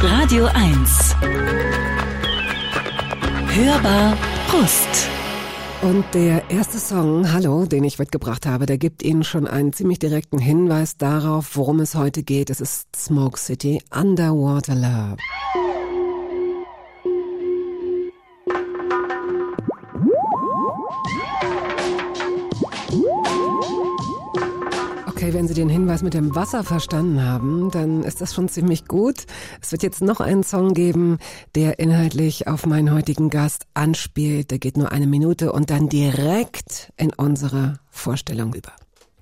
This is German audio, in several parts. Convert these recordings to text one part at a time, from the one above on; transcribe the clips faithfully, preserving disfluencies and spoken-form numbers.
Radio eins. Hörbar Brust. Und der erste Song, Hallo, den ich mitgebracht habe, der gibt Ihnen schon einen ziemlich direkten Hinweis darauf, worum es heute geht. Es ist Smoke City, Underwater Love. Okay, wenn Sie den Hinweis mit dem Wasser verstanden haben, dann ist das schon ziemlich gut. Es wird jetzt noch einen Song geben, der inhaltlich auf meinen heutigen Gast anspielt. Der geht nur eine Minute und dann direkt in unsere Vorstellung über.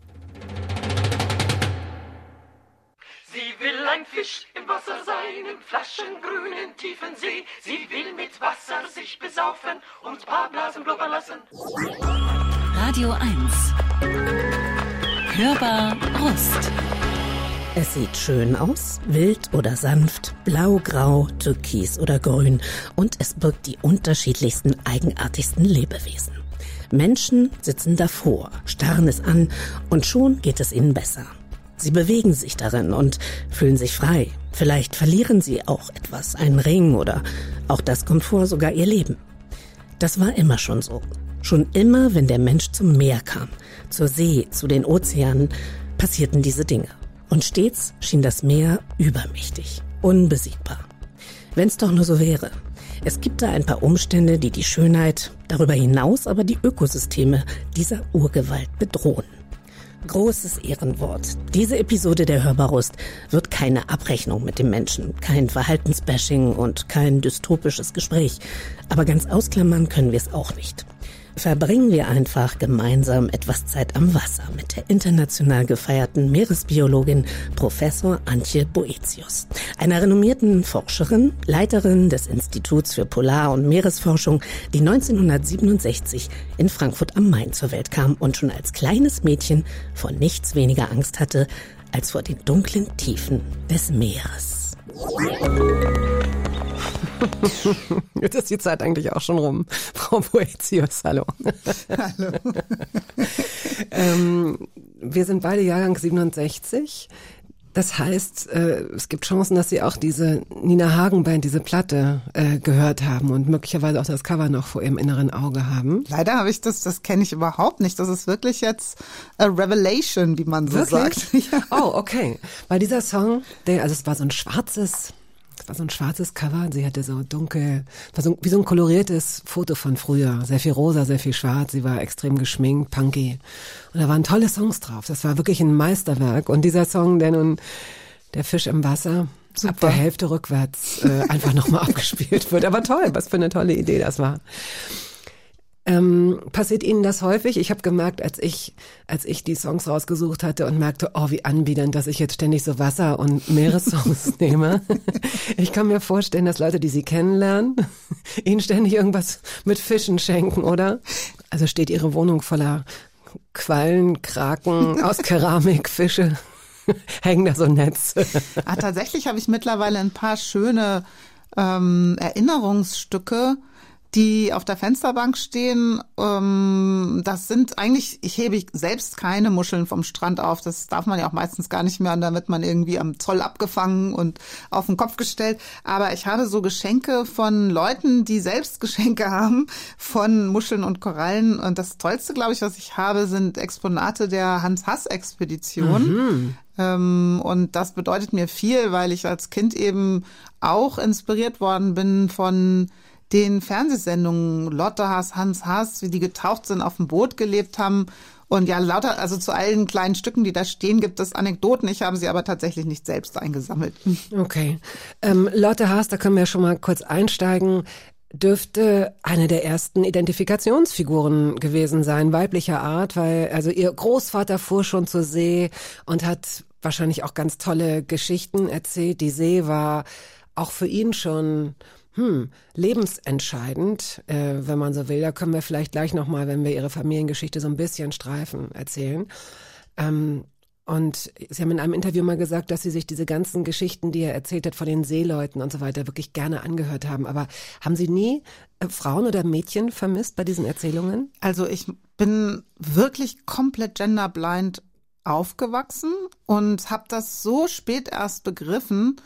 Sie will ein Fisch im Wasser sein, im flaschengrünen tiefen See. Sie will mit Wasser sich besaufen und paar Blasen blubbern lassen. Radio eins. Hörbar Brust. Es sieht schön aus, wild oder sanft, blau, grau, türkis oder grün und es birgt die unterschiedlichsten, eigenartigsten Lebewesen. Menschen sitzen davor, starren es an und schon geht es ihnen besser. Sie bewegen sich darin und fühlen sich frei. Vielleicht verlieren sie auch etwas, einen Ring oder auch das Komfort, sogar ihr Leben. Das war immer schon so. Schon immer, wenn der Mensch zum Meer kam, zur See, zu den Ozeanen, passierten diese Dinge. Und stets schien das Meer übermächtig, unbesiegbar. Wenn's doch nur so wäre. Es gibt da ein paar Umstände, die die Schönheit, darüber hinaus aber die Ökosysteme dieser Urgewalt bedrohen. Großes Ehrenwort. Diese Episode der Hörbarust wird keine Abrechnung mit dem Menschen, kein Verhaltensbashing und kein dystopisches Gespräch. Aber ganz ausklammern können wir es auch nicht. Verbringen wir einfach gemeinsam etwas Zeit am Wasser mit der international gefeierten Meeresbiologin Professor Antje Boetius, einer renommierten Forscherin, Leiterin des Instituts für Polar- und Meeresforschung, die neunzehnhundertsiebenundsechzig in Frankfurt am Main zur Welt kam und schon als kleines Mädchen vor nichts weniger Angst hatte als vor den dunklen Tiefen des Meeres. Jetzt ist die Zeit eigentlich auch schon rum. Frau Boetius, hallo. Hallo. ähm, wir sind beide Jahrgang siebenundsechzig. Das heißt, äh, es gibt Chancen, dass Sie auch diese Nina Hagen Band, diese Platte äh, gehört haben und möglicherweise auch das Cover noch vor Ihrem inneren Auge haben. Leider habe ich das, das kenne ich überhaupt nicht. Das ist wirklich jetzt a Revelation, wie man so wirklich? sagt. Ja. Oh, okay. Weil dieser Song, der, also es war so ein schwarzes, es war so ein schwarzes Cover. Sie hatte so dunkel, war so, wie so ein koloriertes Foto von früher. Sehr viel rosa, sehr viel schwarz. Sie war extrem geschminkt, punky. Und da waren tolle Songs drauf. Das war wirklich ein Meisterwerk. Und dieser Song, der nun, der Fisch im Wasser, Super. ab der Hälfte rückwärts äh, einfach nochmal abgespielt wird. Aber toll, was für eine tolle Idee das war. Ähm, passiert Ihnen das häufig? Ich habe gemerkt, als ich als ich die Songs rausgesucht hatte und merkte, oh, wie anbiedernd, dass ich jetzt ständig so Wasser- und Meeressongs nehme. Ich kann mir vorstellen, dass Leute, die Sie kennenlernen, Ihnen ständig irgendwas mit Fischen schenken, oder? Also steht Ihre Wohnung voller Quallen, Kraken aus Keramik, Fische, hängen da so Netze. Ah, tatsächlich habe ich mittlerweile ein paar schöne ähm, Erinnerungsstücke, die auf der Fensterbank stehen. Ähm, das sind eigentlich, ich hebe selbst keine Muscheln vom Strand auf. Das darf man ja auch meistens gar nicht mehr. Und dann wird man irgendwie am Zoll abgefangen und auf den Kopf gestellt. Aber ich habe so Geschenke von Leuten, die selbst Geschenke haben von Muscheln und Korallen. Und das Tollste, glaube ich, was ich habe, sind Exponate der Hans-Hass-Expedition. Mhm. Ähm, und das bedeutet mir viel, weil ich als Kind eben auch inspiriert worden bin von den Fernsehsendungen Lotte Haas, Hans Haas, wie die getaucht sind, auf dem Boot gelebt haben. Und ja, lauter, also zu allen kleinen Stücken, die da stehen, gibt es Anekdoten. Ich habe sie aber tatsächlich nicht selbst eingesammelt. Okay. Ähm, Lotte Haas, da können wir schon mal kurz einsteigen, dürfte eine der ersten Identifikationsfiguren gewesen sein, weiblicher Art, weil also ihr Großvater fuhr schon zur See und hat wahrscheinlich auch ganz tolle Geschichten erzählt. Die See war auch für ihn schon Hm, lebensentscheidend, äh, wenn man so will. Da können wir vielleicht gleich nochmal, wenn wir Ihre Familiengeschichte so ein bisschen streifen, erzählen. Ähm, und Sie haben in einem Interview mal gesagt, dass Sie sich diese ganzen Geschichten, die er erzählt hat von den Seeleuten und so weiter, wirklich gerne angehört haben. Aber haben Sie nie äh, Frauen oder Mädchen vermisst bei diesen Erzählungen? Also ich bin wirklich komplett genderblind aufgewachsen und habe das so spät erst begriffen,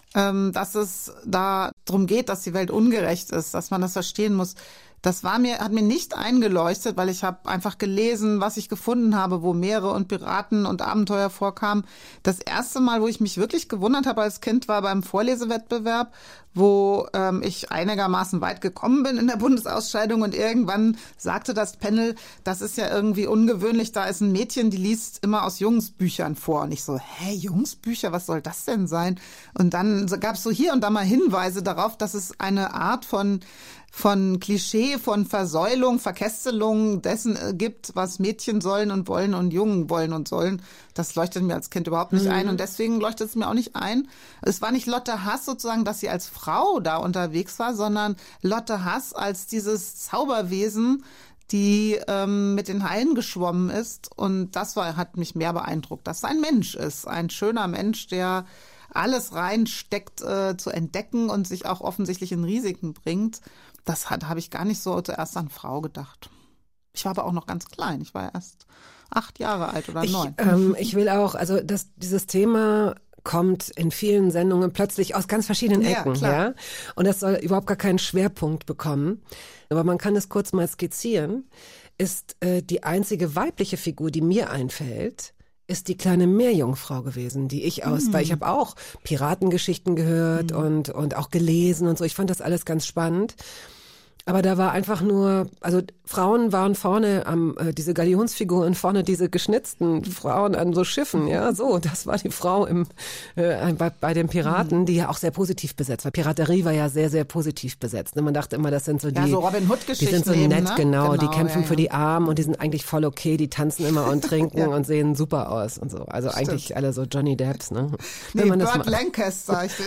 ähm, dass es da darum geht, dass die Welt ungerecht ist, dass man das verstehen muss. Das war mir, hat mir nicht eingeleuchtet, weil ich habe einfach gelesen, was ich gefunden habe, wo Meere und Piraten und Abenteuer vorkamen. Das erste Mal, wo ich mich wirklich gewundert habe als Kind, war beim Vorlesewettbewerb, wo ähm, ich einigermaßen weit gekommen bin in der Bundesausscheidung und irgendwann sagte das Panel, das ist ja irgendwie ungewöhnlich, da ist ein Mädchen, die liest immer aus Jungsbüchern vor. Und ich so, hä, Jungsbücher, was soll das denn sein? Und dann gab es so hier und da mal Hinweise darauf, dass es eine Art von von Klischee, von Versäulung, Verkästelung dessen äh, gibt, was Mädchen sollen und wollen und Jungen wollen und sollen. Das leuchtet mir als Kind überhaupt nicht mhm. ein und deswegen leuchtet es mir auch nicht ein. Es war nicht Lotte Hass sozusagen, dass sie als Frau da unterwegs war, sondern Lotte Hass als dieses Zauberwesen, die ähm, mit den Haien geschwommen ist. Und das war, hat mich mehr beeindruckt, dass es ein Mensch ist, ein schöner Mensch, der alles reinsteckt, äh, zu entdecken und sich auch offensichtlich in Risiken bringt. Das hat habe ich gar nicht so zuerst an Frau gedacht. Ich war aber auch noch ganz klein. Ich war erst acht Jahre alt oder neun. Ich, ähm, ich will auch, also das, dieses Thema kommt in vielen Sendungen plötzlich aus ganz verschiedenen Ecken. Ja, ja? Und das soll überhaupt gar keinen Schwerpunkt bekommen. Aber man kann es kurz mal skizzieren. Ist äh, die einzige weibliche Figur, die mir einfällt, ist die kleine Meerjungfrau gewesen, die ich aus, mhm. weil ich habe auch Piratengeschichten gehört mhm. und und auch gelesen und so. Ich fand das alles ganz spannend. Aber da war einfach nur, also Frauen waren vorne am, äh, diese Galionsfiguren, vorne diese geschnitzten Frauen an so Schiffen, ja, so, das war die Frau im äh, bei, bei den Piraten, die ja auch sehr positiv besetzt war. Piraterie war ja sehr, sehr positiv besetzt. Man dachte immer, das sind so die, ja, so Robin Hood-Geschichten, die sind so nett, ne? genau, genau, die kämpfen ja, ja. für die Armen und die sind eigentlich voll okay, die tanzen immer und trinken ja. und sehen super aus und so. Also Stimmt. eigentlich alle so Johnny Depps, ne? Nee, Wenn man Burt das mal Lancaster. Ich,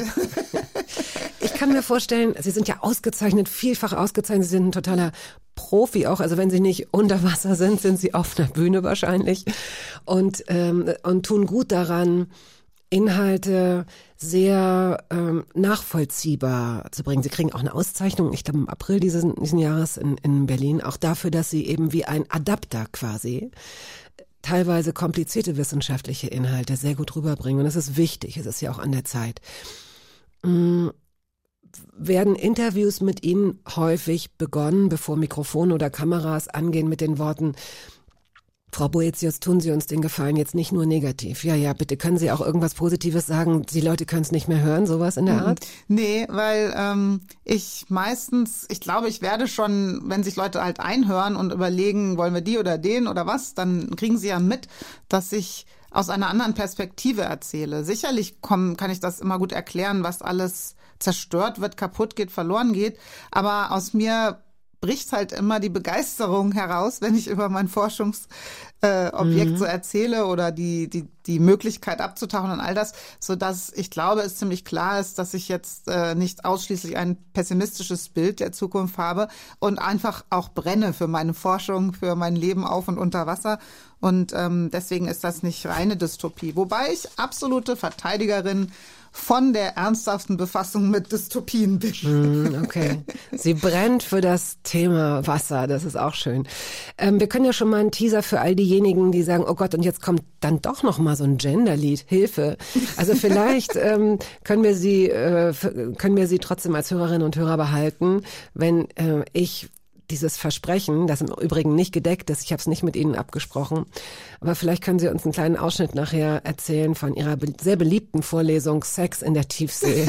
ich kann mir vorstellen, Sie sind ja ausgezeichnet, vielfach ausgezeichnet, Sie sind ein totaler Profi auch, also wenn Sie nicht unter Wasser sind, sind Sie auf einer Bühne wahrscheinlich und ähm, und tun gut daran, Inhalte sehr ähm, nachvollziehbar zu bringen. Sie kriegen auch eine Auszeichnung, ich glaube im April dieses diesen Jahres in, in Berlin, auch dafür, dass Sie eben wie ein Adapter quasi teilweise komplizierte wissenschaftliche Inhalte sehr gut rüberbringen. Und das ist wichtig, es ist ja auch an der Zeit. Mhm. Werden Interviews mit Ihnen häufig begonnen, bevor Mikrofone oder Kameras angehen, mit den Worten, Frau Boetius, tun Sie uns den Gefallen jetzt nicht nur negativ. Ja, ja, bitte können Sie auch irgendwas Positives sagen, die Leute können es nicht mehr hören, sowas in der Art? Nee, weil ähm, ich meistens, ich glaube, ich werde schon, wenn sich Leute halt einhören und überlegen, wollen wir die oder den oder was, dann kriegen sie ja mit, dass ich aus einer anderen Perspektive erzähle. Sicherlich komm, kann ich das immer gut erklären, was alles zerstört wird, kaputt geht, verloren geht. Aber aus mir bricht halt immer die Begeisterung heraus, wenn ich über mein Forschungsobjekt äh, mhm. so erzähle oder die, die, die Möglichkeit abzutauchen und all das, so dass ich glaube, es ziemlich klar ist, dass ich jetzt äh, nicht ausschließlich ein pessimistisches Bild der Zukunft habe und einfach auch brenne für meine Forschung, für mein Leben auf und unter Wasser. Und ähm, deswegen ist das nicht reine Dystopie. Wobei ich absolute Verteidigerin von der ernsthaften Befassung mit Dystopien bin. Okay. Sie brennt für das Thema Wasser, das ist auch schön. Ähm, wir können ja schon mal einen Teaser für all diejenigen, die sagen, oh Gott, und jetzt kommt dann doch noch mal so ein Genderlied, Hilfe. Also vielleicht ähm, können wir Sie äh, können wir Sie trotzdem als Hörerinnen und Hörer behalten, wenn äh, ich dieses Versprechen, das im Übrigen nicht gedeckt ist, ich habe es nicht mit Ihnen abgesprochen, aber vielleicht können Sie uns einen kleinen Ausschnitt nachher erzählen von Ihrer be- sehr beliebten Vorlesung Sex in der Tiefsee.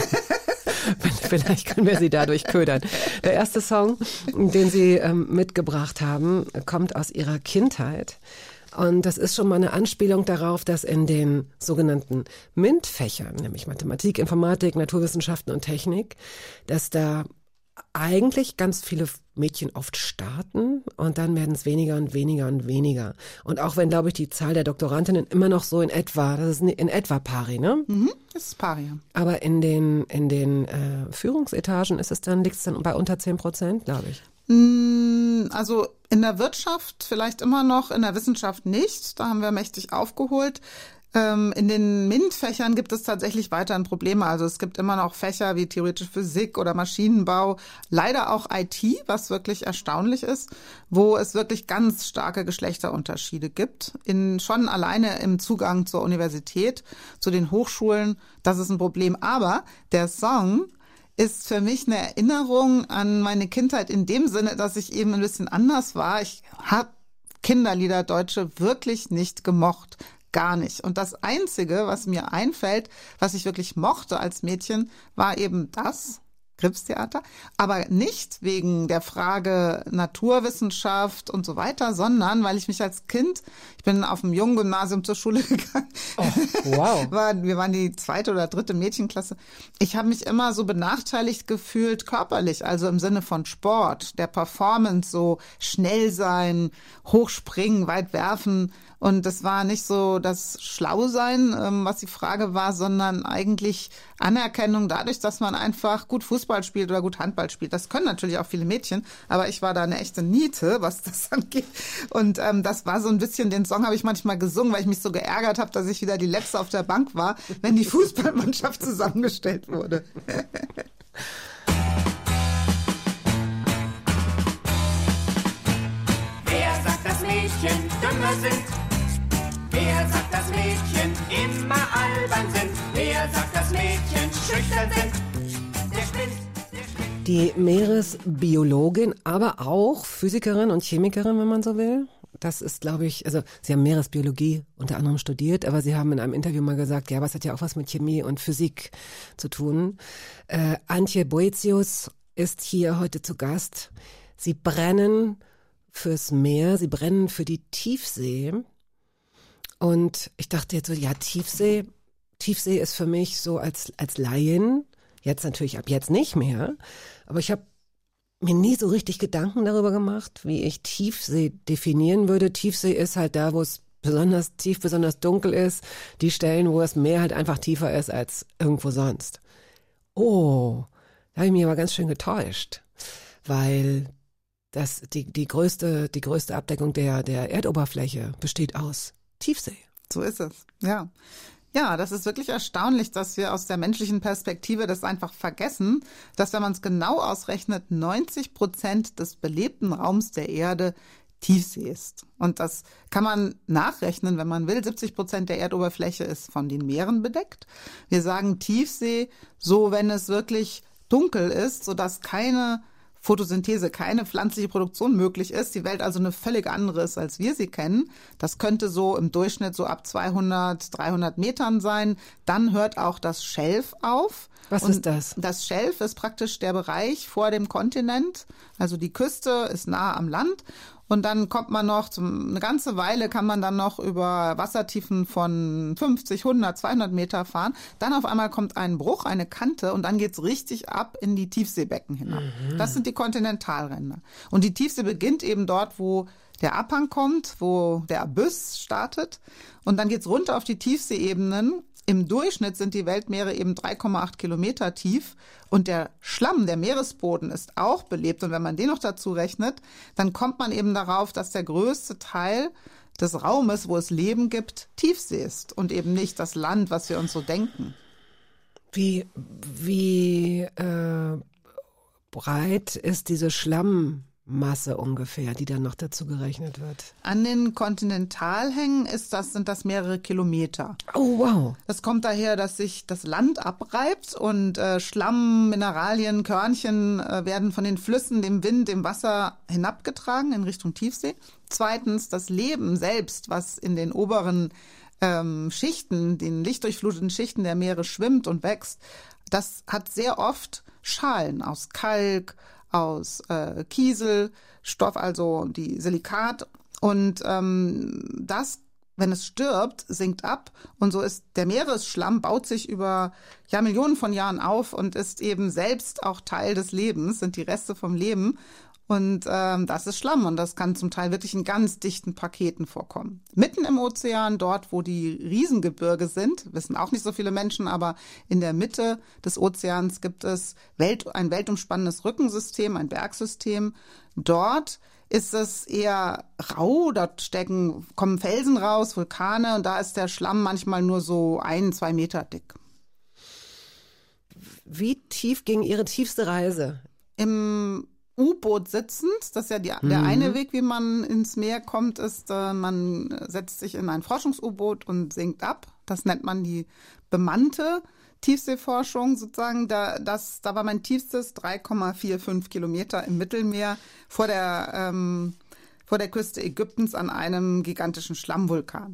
Vielleicht können wir Sie dadurch ködern. Der erste Song, den Sie ähm, mitgebracht haben, kommt aus Ihrer Kindheit. Und das ist schon mal eine Anspielung darauf, dass in den sogenannten MINT-Fächern, nämlich Mathematik, Informatik, Naturwissenschaften und Technik, dass da eigentlich ganz viele Mädchen oft starten und dann werden es weniger und weniger und weniger. Und auch wenn, glaube ich, die Zahl der Doktorandinnen immer noch so in etwa, das ist in etwa pari, ne? Mhm, das ist pari, ja. Aber in den, in den äh, Führungsetagen ist es dann, liegt es dann bei unter zehn Prozent, glaube ich. Also in der Wirtschaft vielleicht immer noch, in der Wissenschaft nicht. Da haben wir mächtig aufgeholt. Ähm, in den MINT-Fächern gibt es tatsächlich weiterhin Probleme. Also es gibt immer noch Fächer wie theoretische Physik oder Maschinenbau, leider auch I T, was wirklich erstaunlich ist, wo es wirklich ganz starke Geschlechterunterschiede gibt. In, schon alleine im Zugang zur Universität, zu den Hochschulen, das ist ein Problem. Aber der Song ist für mich eine Erinnerung an meine Kindheit in dem Sinne, dass ich eben ein bisschen anders war. Ich habe Kinderlieder Deutsche wirklich nicht gemocht. Gar nicht. Und das Einzige, was mir einfällt, was ich wirklich mochte als Mädchen, war eben das, Gripstheater, aber nicht wegen der Frage Naturwissenschaft und so weiter, sondern weil ich mich als Kind, ich bin auf dem Junggymnasium zur Schule gegangen, oh, wow. war, wir waren die zweite oder dritte Mädchenklasse. Ich habe mich immer so benachteiligt gefühlt körperlich, also im Sinne von Sport, der Performance, so schnell sein, hochspringen, weit werfen. Und das war nicht so das Schlausein, was die Frage war, sondern eigentlich Anerkennung dadurch, dass man einfach gut Fußball spielt oder gut Handball spielt. Das können natürlich auch viele Mädchen, aber ich war da eine echte Niete, was das angeht. Und ähm, das war so ein bisschen, den Song habe ich manchmal gesungen, weil ich mich so geärgert habe, dass ich wieder die Letzte auf der Bank war, wenn die Fußballmannschaft zusammengestellt wurde. Wer sagt, dass Mädchen dümmer sind? Wer sagt, dass Mädchen immer albern sind? Wer sagt, dass Mädchen schüchtern sind? Der spinnt, der spinnt. Die Meeresbiologin, aber auch Physikerin und Chemikerin, wenn man so will. Das ist, glaube ich, also Sie haben Meeresbiologie unter anderem studiert, aber Sie haben in einem Interview mal gesagt, ja, aber es hat ja auch was mit Chemie und Physik zu tun. Äh, Antje Boetius ist hier heute zu Gast. Sie brennen fürs Meer, Sie brennen für die Tiefsee. Und ich dachte jetzt so, ja, Tiefsee, Tiefsee ist für mich so als, als Laien, jetzt natürlich ab jetzt nicht mehr, aber ich habe mir nie so richtig Gedanken darüber gemacht, wie ich Tiefsee definieren würde. Tiefsee ist halt da, wo es besonders tief, besonders dunkel ist, die Stellen, wo das Meer halt einfach tiefer ist als irgendwo sonst. Oh, da habe ich mich aber ganz schön getäuscht, weil das, die, die größte, die größte Abdeckung der, der Erdoberfläche besteht aus Tiefsee. So ist es, ja. Ja, das ist wirklich erstaunlich, dass wir aus der menschlichen Perspektive das einfach vergessen, dass wenn man es genau ausrechnet, neunzig Prozent des belebten Raums der Erde Tiefsee ist. Und das kann man nachrechnen, wenn man will. siebzig Prozent der Erdoberfläche ist von den Meeren bedeckt. Wir sagen Tiefsee, so wenn es wirklich dunkel ist, sodass keine Photosynthese, keine pflanzliche Produktion möglich ist, die Welt also eine völlig andere ist, als wir sie kennen. Das könnte so im Durchschnitt so ab zweihundert, dreihundert Metern sein. Dann hört auch das Schelf auf. Was Und ist das? Das Schelf ist praktisch der Bereich vor dem Kontinent. Also die Küste ist nah am Land. Und dann kommt man noch, zum, eine ganze Weile kann man dann noch über Wassertiefen von fünfzig, hundert, zweihundert Meter fahren. Dann auf einmal kommt ein Bruch, eine Kante und dann geht's richtig ab in die Tiefseebecken hinab. Mhm. Das sind die Kontinentalränder. Und die Tiefsee beginnt eben dort, wo der Abhang kommt, wo der Abyss startet. Und dann geht's runter auf die Tiefseeebenen. Im Durchschnitt sind die Weltmeere eben drei Komma acht Kilometer tief und der Schlamm, der Meeresboden ist auch belebt. Und wenn man den noch dazu rechnet, dann kommt man eben darauf, dass der größte Teil des Raumes, wo es Leben gibt, Tiefsee ist und eben nicht das Land, was wir uns so denken. Wie, wie äh, breit ist diese Schlammmasse ungefähr, die dann noch dazu gerechnet wird? An den Kontinentalhängen ist das, sind das mehrere Kilometer. Oh, wow. Das kommt daher, dass sich das Land abreibt und äh, Schlamm, Mineralien, Körnchen äh, werden von den Flüssen, dem Wind, dem Wasser hinabgetragen in Richtung Tiefsee. Zweitens, das Leben selbst, was in den oberen ähm, Schichten, den lichtdurchfluteten Schichten der Meere schwimmt und wächst, das hat sehr oft Schalen aus Kalk, aus äh, Kieselstoff, also die Silikat. Und ähm, das, wenn es stirbt, sinkt ab. Und so ist der Meeresschlamm, baut sich über ja, Millionen von Jahren auf und ist eben selbst auch Teil des Lebens, sind die Reste vom Leben. Und ähm, das ist Schlamm und das kann zum Teil wirklich in ganz dichten Paketen vorkommen. Mitten im Ozean, dort wo die Riesengebirge sind, wissen auch nicht so viele Menschen, aber in der Mitte des Ozeans gibt es Welt, ein weltumspannendes Rückensystem, ein Bergsystem. Dort ist es eher rau, dort stecken, kommen Felsen raus, Vulkane und da ist der Schlamm manchmal nur so ein, zwei Meter dick. Wie tief ging Ihre tiefste Reise? Im U-Boot sitzend, das ist ja die, der eine Weg, wie man ins Meer kommt, ist, äh, man setzt sich in ein Forschungs-U-Boot und sinkt ab. Das nennt man die bemannte Tiefseeforschung sozusagen. Da, das, da war mein tiefstes drei Komma fünfundvierzig Kilometer im Mittelmeer vor der, ähm, vor der Küste Ägyptens an einem gigantischen Schlammvulkan.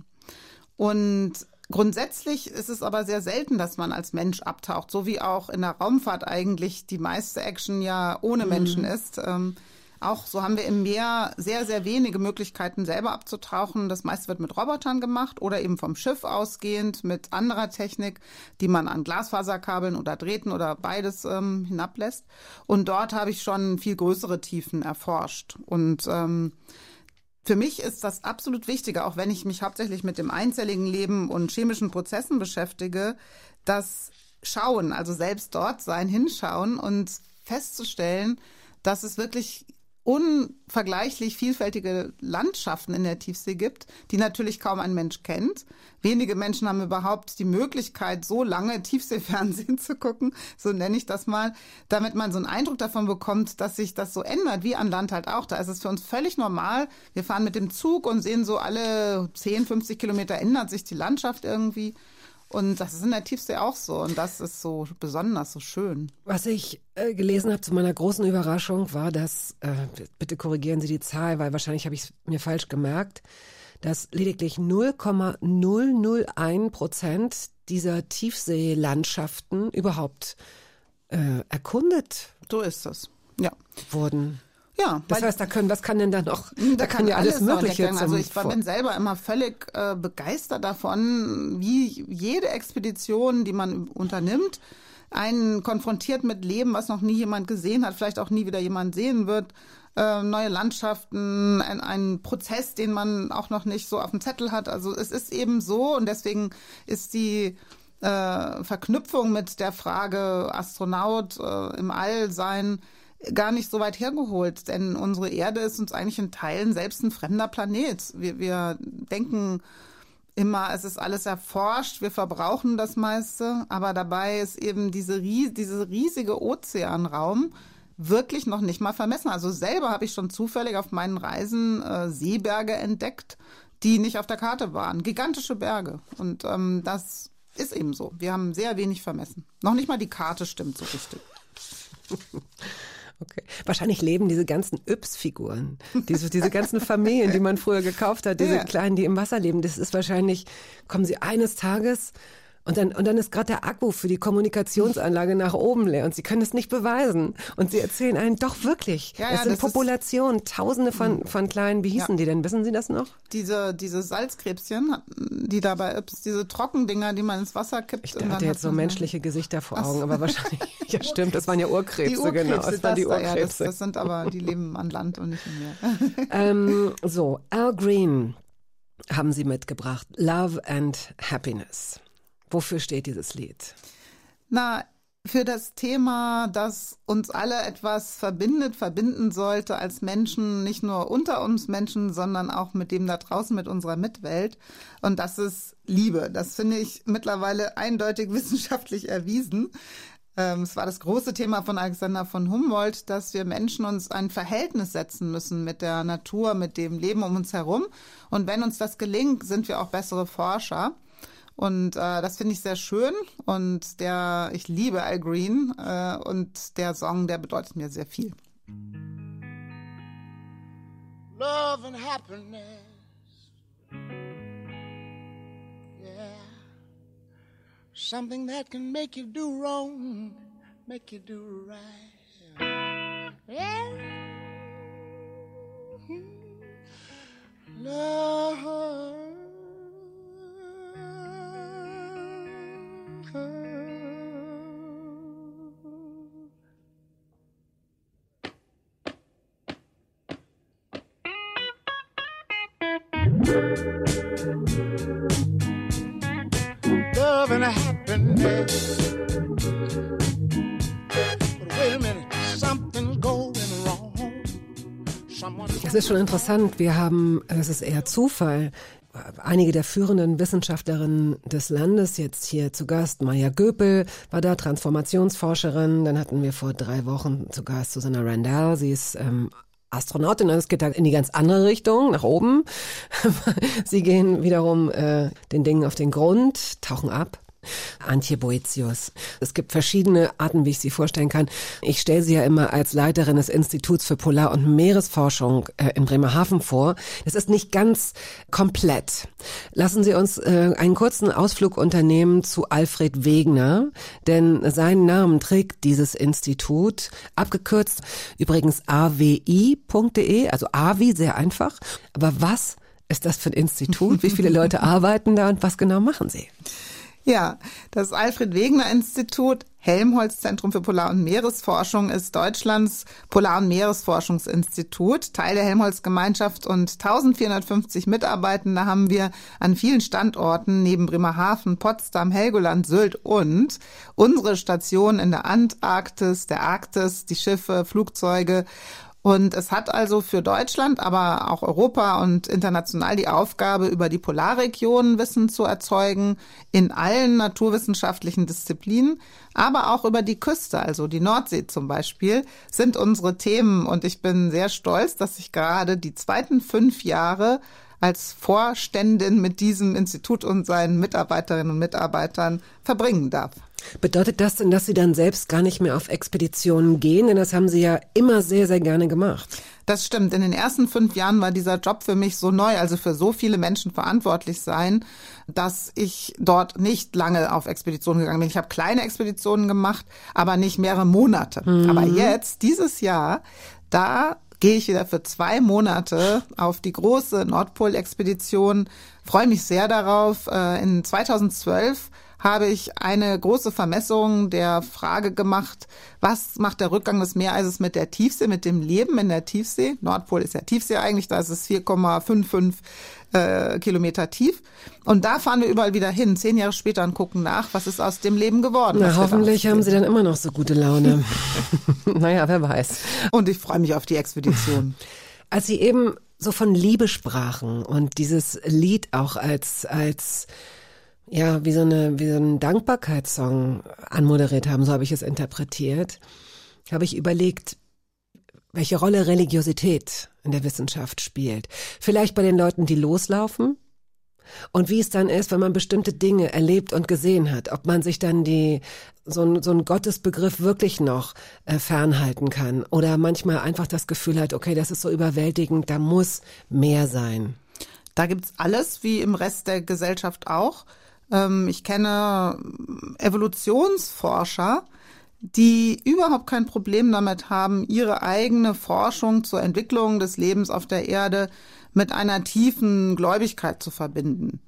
Und grundsätzlich ist es aber sehr selten, dass man als Mensch abtaucht, so wie auch in der Raumfahrt eigentlich die meiste Action ja ohne Menschen mhm. ist. Ähm, auch so haben wir im Meer sehr, sehr wenige Möglichkeiten, selber abzutauchen. Das meiste wird mit Robotern gemacht oder eben vom Schiff ausgehend mit anderer Technik, die man an Glasfaserkabeln oder Drähten oder beides ähm, hinablässt. Und dort habe ich schon viel größere Tiefen erforscht. Und ähm, für mich ist das absolut Wichtige, auch wenn ich mich hauptsächlich mit dem einzelligen Leben und chemischen Prozessen beschäftige, das Schauen, also selbst dort sein, hinschauen und festzustellen, dass es wirklich unvergleichlich vielfältige Landschaften in der Tiefsee gibt, die natürlich kaum ein Mensch kennt. Wenige Menschen haben überhaupt die Möglichkeit, so lange Tiefseefernsehen zu gucken, so nenne ich das mal, damit man so einen Eindruck davon bekommt, dass sich das so ändert, wie an Land halt auch. Da ist es für uns völlig normal. Wir fahren mit dem Zug und sehen so alle zehn, fünfzig Kilometer ändert sich die Landschaft irgendwie. Und das ist in der Tiefsee auch so. Und das ist so besonders, so schön. Was ich äh, gelesen habe zu meiner großen Überraschung war, dass, äh, bitte korrigieren Sie die Zahl, weil wahrscheinlich habe ich es mir falsch gemerkt, dass lediglich null Komma null null eins Prozent dieser Tiefseelandschaften überhaupt äh, erkundet So ist es, ja. wurden. Ja, das heißt, da können, was kann denn da noch? Da, da kann kann ja alles Mögliche zum Also ich war, bin selber immer völlig äh, begeistert davon, wie jede Expedition, die man unternimmt, einen konfrontiert mit Leben, was noch nie jemand gesehen hat, vielleicht auch nie wieder jemand sehen wird, äh, neue Landschaften, ein, ein Prozess, den man auch noch nicht so auf dem Zettel hat. Also es ist eben so und deswegen ist die äh, Verknüpfung mit der Frage Astronaut äh, im All sein gar nicht so weit hergeholt, denn unsere Erde ist uns eigentlich in Teilen selbst ein fremder Planet. Wir, wir denken immer, es ist alles erforscht, wir verbrauchen das meiste, aber dabei ist eben diese, diese riesige Ozeanraum wirklich noch nicht mal vermessen. Also selber habe ich schon zufällig auf meinen Reisen äh, Seeberge entdeckt, die nicht auf der Karte waren. Gigantische Berge. Und ähm, das ist eben so. Wir haben sehr wenig vermessen. Noch nicht mal die Karte stimmt so richtig. Okay. Wahrscheinlich leben diese ganzen Yps-Figuren, diese, diese ganzen Familien, die man früher gekauft hat, diese ja. Kleinen, die im Wasser leben. Das ist wahrscheinlich, kommen sie eines Tages und dann, und dann ist gerade der Akku für die Kommunikationsanlage nach oben leer und sie können es nicht beweisen. Und sie erzählen einen doch wirklich. Ja, es ja, sind das Populationen, Tausende von, von Kleinen. Wie hießen ja. die denn? Wissen Sie das noch? Diese, diese Salzkrebschen, die dabei Yps, diese Trockendinger, die man ins Wasser kippt. Ich hatte jetzt so menschliche Gesichter vor Augen, aber wahrscheinlich, ja stimmt, das waren ja Urkrebse, die Urkrebse genau. Das waren die das, Urkrebse. Ja, das, das sind aber, die leben an Land und nicht im Meer. ähm, so, Al Green haben Sie mitgebracht. Love and Happiness. Wofür steht dieses Lied? Na, für das Thema, das uns alle etwas verbindet, verbinden sollte als Menschen, nicht nur unter uns Menschen, sondern auch mit dem da draußen, mit unserer Mitwelt. Und das ist Liebe. Das finde ich mittlerweile eindeutig wissenschaftlich erwiesen. Es war das große Thema von Alexander von Humboldt, dass wir Menschen uns ein Verhältnis setzen müssen mit der Natur, mit dem Leben um uns herum. Und wenn uns das gelingt, sind wir auch bessere Forscher. Und äh, das finde ich sehr schön und der, ich liebe Al Green äh, und der Song, der bedeutet mir sehr viel. Love and happiness, yeah, something that can make you do wrong, make you do right, yeah, love. Love and happiness. But wait a minute, something's going wrong. Someone Das ist schon interessant. Wir haben, es ist eher Zufall, einige der führenden Wissenschaftlerinnen des Landes jetzt hier zu Gast. Maya Göpel war da, Transformationsforscherin. Dann hatten wir vor drei Wochen zu Gast Susanna Randall. Sie ist ähm, Astronautin. Es geht da in die ganz andere Richtung, nach oben. Sie gehen wiederum äh, den Dingen auf den Grund, tauchen ab. Antje Boetius. Es gibt verschiedene Arten, wie ich sie vorstellen kann. Ich stelle sie ja immer als Leiterin des Instituts für Polar- und Meeresforschung äh, in Bremerhaven vor. Das ist nicht ganz komplett. Lassen Sie uns äh, einen kurzen Ausflug unternehmen zu Alfred Wegener, denn seinen Namen trägt dieses Institut, abgekürzt übrigens a w i punkt d e, also A wie sehr einfach. Aber was ist das für ein Institut? Wie viele Leute arbeiten da und was genau machen Sie? Ja, das Alfred-Wegener-Institut, Helmholtz-Zentrum für Polar- und Meeresforschung, ist Deutschlands Polar- und Meeresforschungsinstitut, Teil der Helmholtz-Gemeinschaft, und eintausendvierhundertfünfzig Mitarbeitende haben wir an vielen Standorten neben Bremerhaven, Potsdam, Helgoland, Sylt und unsere Station in der Antarktis, der Arktis, die Schiffe, Flugzeuge. Und es hat also für Deutschland, aber auch Europa und international die Aufgabe, über die Polarregionen Wissen zu erzeugen, in allen naturwissenschaftlichen Disziplinen, aber auch über die Küste, also die Nordsee zum Beispiel, sind unsere Themen. Und ich bin sehr stolz, dass ich gerade die zweiten fünf Jahre als Vorständin mit diesem Institut und seinen Mitarbeiterinnen und Mitarbeitern verbringen darf. Bedeutet das denn, dass Sie dann selbst gar nicht mehr auf Expeditionen gehen? Denn das haben Sie ja immer sehr, sehr gerne gemacht. Das stimmt. In den ersten fünf Jahren war dieser Job für mich so neu, also für so viele Menschen verantwortlich sein, dass ich dort nicht lange auf Expeditionen gegangen bin. Ich habe kleine Expeditionen gemacht, aber nicht mehrere Monate. Mhm. Aber jetzt, dieses Jahr, da gehe ich wieder für zwei Monate auf die große Nordpol-Expedition. Freue mich sehr darauf. In zweitausendzwölf habe ich eine große Vermessung der Frage gemacht, was macht der Rückgang des Meereises mit der Tiefsee, mit dem Leben in der Tiefsee. Nordpol ist ja Tiefsee eigentlich, da ist es vier Komma fünfundfünfzig äh, Kilometer tief. Und da fahren wir überall wieder hin, zehn Jahre später, und gucken nach, was ist aus dem Leben geworden. Na, hoffentlich haben Sie dann immer noch so gute Laune. Naja, wer weiß. Und ich freue mich auf die Expedition. Als Sie eben so von Liebe sprachen und dieses Lied auch als als ja, wie so eine, wie so ein Dankbarkeitssong anmoderiert haben, so habe ich es interpretiert, habe ich überlegt, welche Rolle Religiosität in der Wissenschaft spielt. Vielleicht bei den Leuten, die loslaufen, und wie es dann ist, wenn man bestimmte Dinge erlebt und gesehen hat, ob man sich dann die, so ein, so ein Gottesbegriff wirklich noch äh, fernhalten kann oder manchmal einfach das Gefühl hat, okay, das ist so überwältigend, da muss mehr sein. Da gibt's alles, wie im Rest der Gesellschaft auch. Ich kenne Evolutionsforscher, die überhaupt kein Problem damit haben, ihre eigene Forschung zur Entwicklung des Lebens auf der Erde mit einer tiefen Gläubigkeit zu verbinden.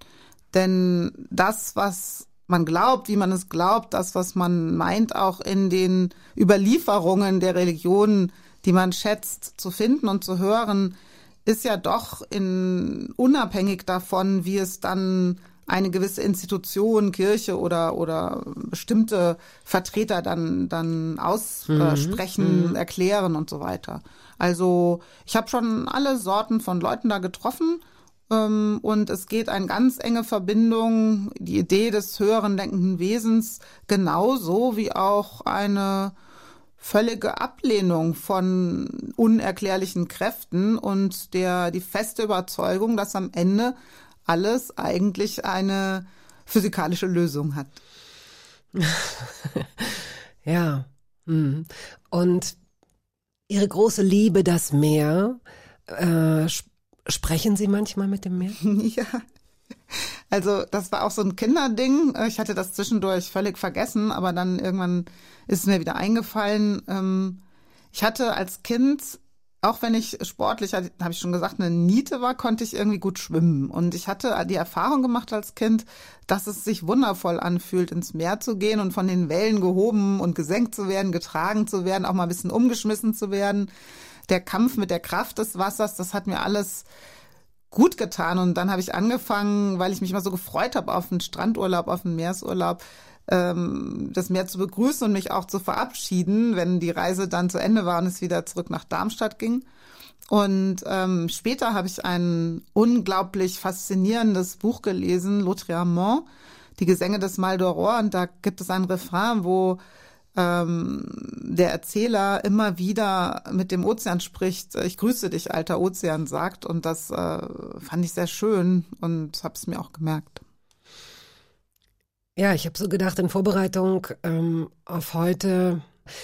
Denn das, was man glaubt, wie man es glaubt, das, was man meint, auch in den Überlieferungen der Religionen, die man schätzt, zu finden und zu hören, ist ja doch in, unabhängig davon, wie es dann eine gewisse Institution, Kirche oder oder bestimmte Vertreter dann dann aussprechen, mhm. erklären und so weiter. Also ich habe schon alle Sorten von Leuten da getroffen, ähm, und es geht eine ganz enge Verbindung, die Idee des höheren denkenden Wesens, genauso wie auch eine völlige Ablehnung von unerklärlichen Kräften und der die feste Überzeugung, dass am Ende alles eigentlich eine physikalische Lösung hat. Ja. Und Ihre große Liebe, das Meer, äh, sp- sprechen Sie manchmal mit dem Meer? Ja. Also das war auch so ein Kinderding. Ich hatte das zwischendurch völlig vergessen, aber dann irgendwann ist es mir wieder eingefallen. Ich hatte als Kind, auch wenn ich sportlich, habe ich schon gesagt, eine Niete war, konnte ich irgendwie gut schwimmen. Und ich hatte die Erfahrung gemacht als Kind, dass es sich wundervoll anfühlt, ins Meer zu gehen und von den Wellen gehoben und gesenkt zu werden, getragen zu werden, auch mal ein bisschen umgeschmissen zu werden. Der Kampf mit der Kraft des Wassers, das hat mir alles gut getan. Und dann habe ich angefangen, weil ich mich immer so gefreut habe auf einen Strandurlaub, auf einen Meersurlaub, das Meer zu begrüßen und mich auch zu verabschieden, wenn die Reise dann zu Ende war und es wieder zurück nach Darmstadt ging. Und ähm, später habe ich ein unglaublich faszinierendes Buch gelesen, Lautréamont, die Gesänge des Mal d'Aurore. Und da gibt es ein Refrain, wo ähm, der Erzähler immer wieder mit dem Ozean spricht, ich grüße dich, alter Ozean, sagt. Und das äh, fand ich sehr schön und habe es mir auch gemerkt. Ja, ich habe so gedacht in Vorbereitung ähm, auf heute,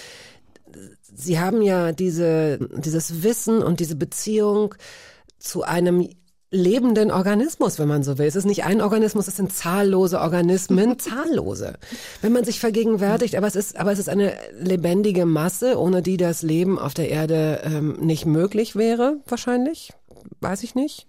Sie haben ja diese, dieses Wissen und diese Beziehung zu einem lebenden Organismus, wenn man so will. Es ist nicht ein Organismus, es sind zahllose Organismen, zahllose. Wenn man sich vergegenwärtigt, aber es ist, aber es ist eine lebendige Masse, ohne die das Leben auf der Erde ähm, nicht möglich wäre, wahrscheinlich. Weiß ich nicht.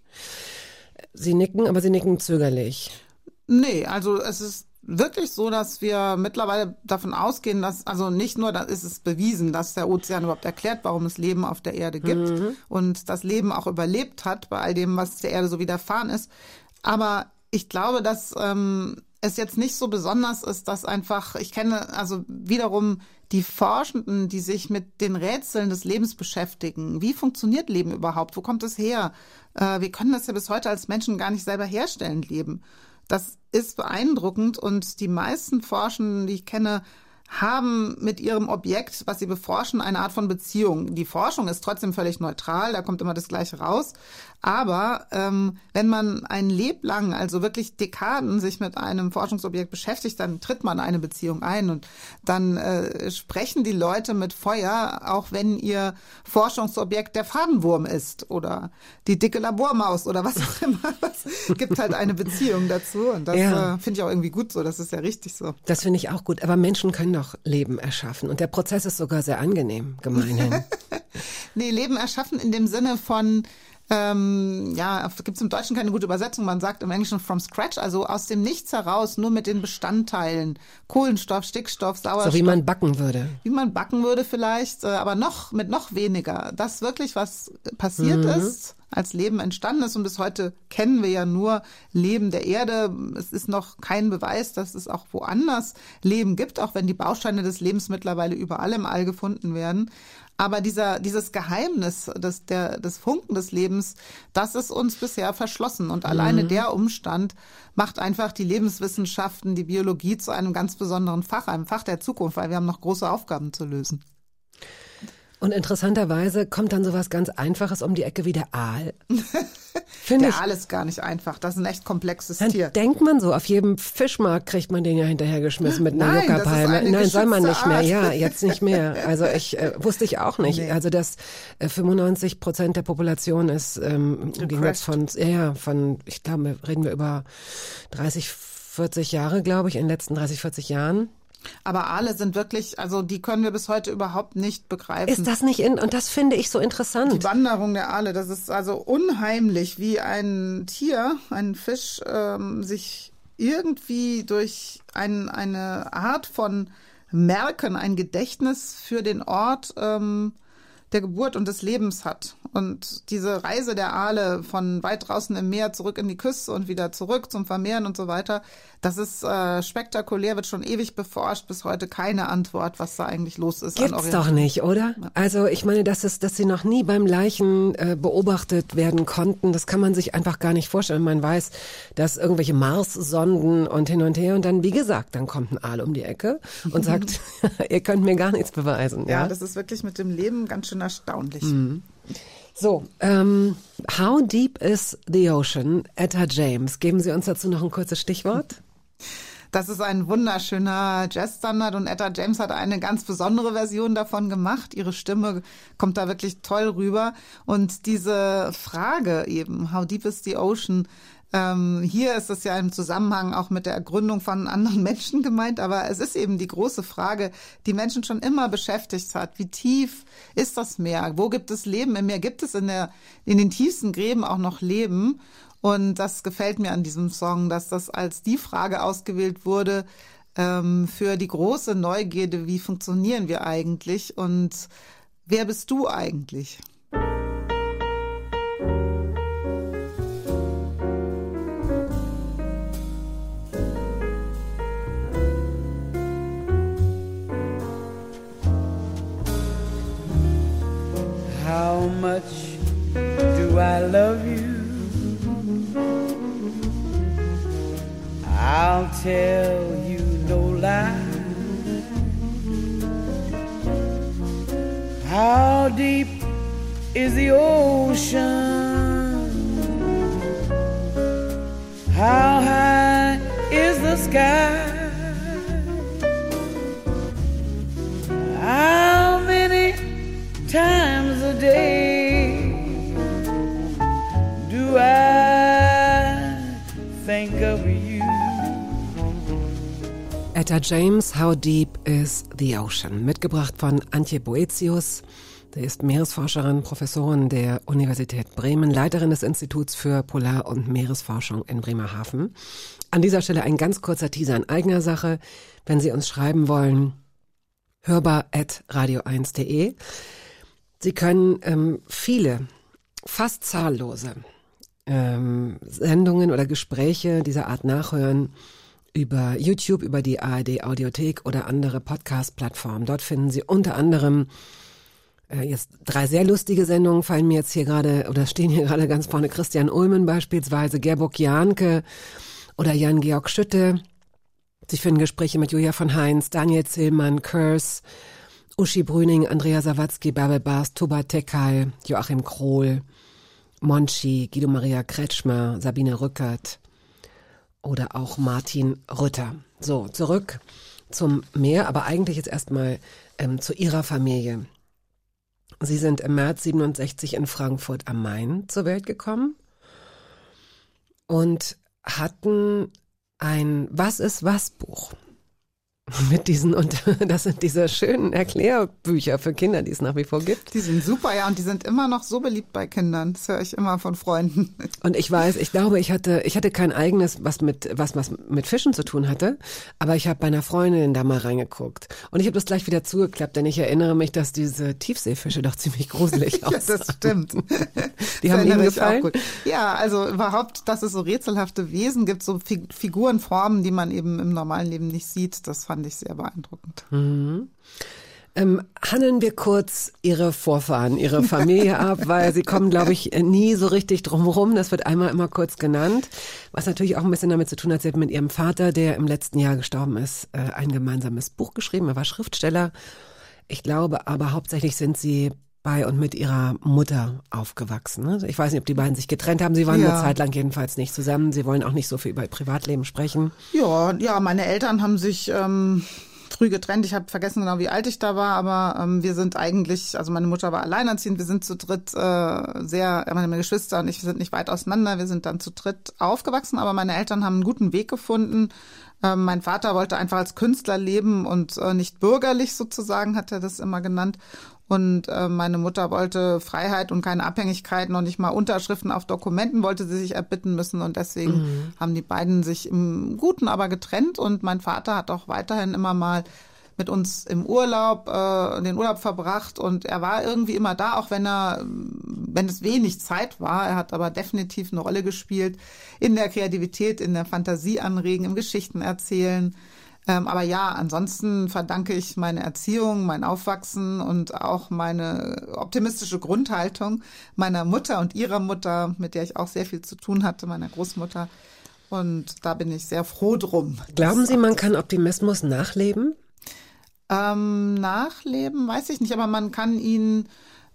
Sie nicken, aber Sie nicken zögerlich. Nee, also es ist wirklich so, dass wir mittlerweile davon ausgehen, dass, also nicht nur, da ist es bewiesen, dass der Ozean überhaupt erklärt, warum es Leben auf der Erde gibt mhm. und das Leben auch überlebt hat bei all dem, was der Erde so widerfahren ist. Aber ich glaube, dass ähm, es jetzt nicht so besonders ist, dass einfach, ich kenne also wiederum die Forschenden, die sich mit den Rätseln des Lebens beschäftigen. Wie funktioniert Leben überhaupt? Wo kommt es her? Äh, wir können das ja bis heute als Menschen gar nicht selber herstellen, Leben. Das ist beeindruckend und die meisten Forschenden, die ich kenne, haben mit ihrem Objekt, was sie beforschen, eine Art von Beziehung. Die Forschung ist trotzdem völlig neutral, da kommt immer das Gleiche raus. Aber ähm, wenn man ein Leben lang, also wirklich Dekaden, sich mit einem Forschungsobjekt beschäftigt, dann tritt man eine Beziehung ein und dann äh, sprechen die Leute mit Feuer, auch wenn ihr Forschungsobjekt der Fadenwurm ist oder die dicke Labormaus oder was auch immer. Es gibt halt eine Beziehung dazu und das ja. äh, finde ich auch irgendwie gut so, das ist ja richtig so. Das finde ich auch gut, aber Menschen können doch Leben erschaffen und der Prozess ist sogar sehr angenehm, gemeinhin. Nee, Leben erschaffen in dem Sinne von Ähm, ja, gibt es im Deutschen keine gute Übersetzung. Man sagt im Englischen from scratch, also aus dem Nichts heraus, nur mit den Bestandteilen. Kohlenstoff, Stickstoff, Sauerstoff. So wie man backen würde. Wie man backen würde vielleicht, aber noch mit noch weniger. Das wirklich, was passiert mhm. ist, als Leben entstanden ist. Und bis heute kennen wir ja nur Leben der Erde. Es ist noch kein Beweis, dass es auch woanders Leben gibt, auch wenn die Bausteine des Lebens mittlerweile überall im All gefunden werden. Aber dieser, dieses Geheimnis des, der, des Funken des Lebens, das ist uns bisher verschlossen. Und alleine mhm. der Umstand macht einfach die Lebenswissenschaften, die Biologie zu einem ganz besonderen Fach, einem Fach der Zukunft, weil wir haben noch große Aufgaben zu lösen. Und interessanterweise kommt dann sowas ganz Einfaches um die Ecke wie der Aal. Der Aal ist gar nicht einfach. Das ist ein echt komplexes dann Tier. Denkt man so, auf jedem Fischmarkt kriegt man den ja hinterhergeschmissen mit einer Nein, Juckerpalme. Nein, soll man nicht mehr. Art. Ja, jetzt nicht mehr. Also ich äh, wusste ich auch nicht. Nee. Also dass äh, fünfundneunzig Prozent der Population ist ähm, im Gegensatz von, ja, von, ich glaube, reden wir über dreißig, vierzig Jahre, glaube ich, in den letzten dreißig, vierzig Jahren. Aber Aale sind wirklich, also die können wir bis heute überhaupt nicht begreifen. Ist das nicht, in, und das finde ich so interessant. Die Wanderung der Aale, das ist also unheimlich, wie ein Tier, ein Fisch, ähm, sich irgendwie durch ein, eine Art von Merken, ein Gedächtnis für den Ort ähm, der Geburt und des Lebens hat. Und diese Reise der Aale von weit draußen im Meer zurück in die Küste und wieder zurück zum Vermehren und so weiter, das ist äh, spektakulär, wird schon ewig beforscht, bis heute keine Antwort, was da eigentlich los ist. Gibt's doch nicht, oder? Also ich meine, dass es, dass sie noch nie beim Leichen äh, beobachtet werden konnten, das kann man sich einfach gar nicht vorstellen. Man weiß, dass irgendwelche Mars-Sonden und hin und her und dann, wie gesagt, dann kommt ein Aal um die Ecke und sagt, ihr könnt mir gar nichts beweisen. Ja, ja, das ist wirklich mit dem Leben ganz schön erstaunlich. Mhm. So, ähm, how deep is the ocean? Etta James. Geben Sie uns dazu noch ein kurzes Stichwort? Das ist ein wunderschöner Jazzstandard und Etta James hat eine ganz besondere Version davon gemacht. Ihre Stimme kommt da wirklich toll rüber. Und diese Frage eben, how deep is the ocean? Ähm, hier ist es ja im Zusammenhang auch mit der Ergründung von anderen Menschen gemeint, aber es ist eben die große Frage, die Menschen schon immer beschäftigt hat. Wie tief ist das Meer? Wo gibt es Leben im Meer? Gibt es in der, in den tiefsten Gräben auch noch Leben? Und das gefällt mir an diesem Song, dass das als die Frage ausgewählt wurde, ähm, für die große Neugierde, wie funktionieren wir eigentlich und wer bist du eigentlich? How much I'll tell you no lie. How deep is the ocean? How high is the sky? How many times a day do I think of you? Etta James, How Deep is the Ocean? Mitgebracht von Antje Boetius. Sie ist Meeresforscherin, Professorin der Universität Bremen, Leiterin des Instituts für Polar- und Meeresforschung in Bremerhaven. An dieser Stelle ein ganz kurzer Teaser in eigener Sache. Wenn Sie uns schreiben wollen, hörbar at radio eins punkt de. Sie können ähm, viele, fast zahllose ähm, Sendungen oder Gespräche dieser Art nachhören über YouTube, über die A R D Audiothek oder andere Podcast-Plattformen. Dort finden Sie unter anderem äh, jetzt drei sehr lustige Sendungen, fallen mir jetzt hier gerade, oder stehen hier gerade ganz vorne, Christian Ulmen beispielsweise, Gerburg Jahnke oder Jan-Georg Schütte. Sie finden Gespräche mit Julia von Heinz, Daniel Zillmann, Kurs, Uschi Brüning, Andrea Sawatzki, Bärbel Bast, Tuba Tekal, Joachim Krohl, Monchi, Guido Maria Kretschmer, Sabine Rückert oder auch Martin Rütter. So, zurück zum Meer, aber eigentlich jetzt erstmal ähm, zu Ihrer Familie. Sie sind im März siebenundsechzig in Frankfurt am Main zur Welt gekommen und hatten ein Was-ist-was-Buch mit diesen, und das sind diese schönen Erklärbücher für Kinder, die es nach wie vor gibt. Die sind super, ja, und die sind immer noch so beliebt bei Kindern. Das höre ich immer von Freunden. Und ich weiß, ich glaube, ich hatte, ich hatte kein eigenes, was mit, was, was mit Fischen zu tun hatte, aber ich habe bei einer Freundin da mal reingeguckt. Und ich habe das gleich wieder zugeklappt, denn ich erinnere mich, dass diese Tiefseefische doch ziemlich gruselig aussahen. Ja, das stimmt. Die haben Ihnen gefallen? Auch gut. Ja, also überhaupt, dass es so rätselhafte Wesen gibt, so Figurenformen, die man eben im normalen Leben nicht sieht, das fand ich sehr beeindruckend. Mhm. Ähm, handeln wir kurz Ihre Vorfahren, Ihre Familie ab, weil Sie kommen, glaube ich, nie so richtig drumherum. Das wird einmal immer kurz genannt, was natürlich auch ein bisschen damit zu tun hat, Sie hat mit Ihrem Vater, der im letzten Jahr gestorben ist, ein gemeinsames Buch geschrieben. Er war Schriftsteller. Ich glaube aber hauptsächlich sind Sie bei und mit Ihrer Mutter aufgewachsen. Also ich weiß nicht, ob die beiden sich getrennt haben. Sie waren Ja. eine Zeit lang jedenfalls nicht zusammen. Sie wollen auch nicht so viel über ihr Privatleben sprechen. Ja, ja, meine Eltern haben sich ähm, früh getrennt. Ich habe vergessen genau, wie alt ich da war, aber ähm, wir sind eigentlich, also meine Mutter war alleinerziehend, wir sind zu dritt äh, sehr, meine Geschwister und ich sind nicht weit auseinander, wir sind dann zu dritt aufgewachsen, aber meine Eltern haben einen guten Weg gefunden. Ähm, mein Vater wollte einfach als Künstler leben und äh, nicht bürgerlich sozusagen, hat er das immer genannt. Und äh, meine Mutter wollte Freiheit und keine Abhängigkeit, noch nicht mal Unterschriften auf Dokumenten wollte sie sich erbitten müssen. Und deswegen mhm. haben die beiden sich im Guten aber getrennt. Und mein Vater hat auch weiterhin immer mal mit uns im Urlaub, äh, den Urlaub verbracht. Und er war irgendwie immer da, auch wenn er, wenn es wenig Zeit war. Er hat aber definitiv eine Rolle gespielt in der Kreativität, in der Fantasie anregen, im Geschichten erzählen. Ähm, aber ja, ansonsten verdanke ich meine Erziehung, mein Aufwachsen und auch meine optimistische Grundhaltung meiner Mutter und ihrer Mutter, mit der ich auch sehr viel zu tun hatte, meiner Großmutter. Und da bin ich sehr froh drum. Glauben Sie, man kann Optimismus nachleben? Ähm, nachleben, weiß ich nicht, aber man kann ihn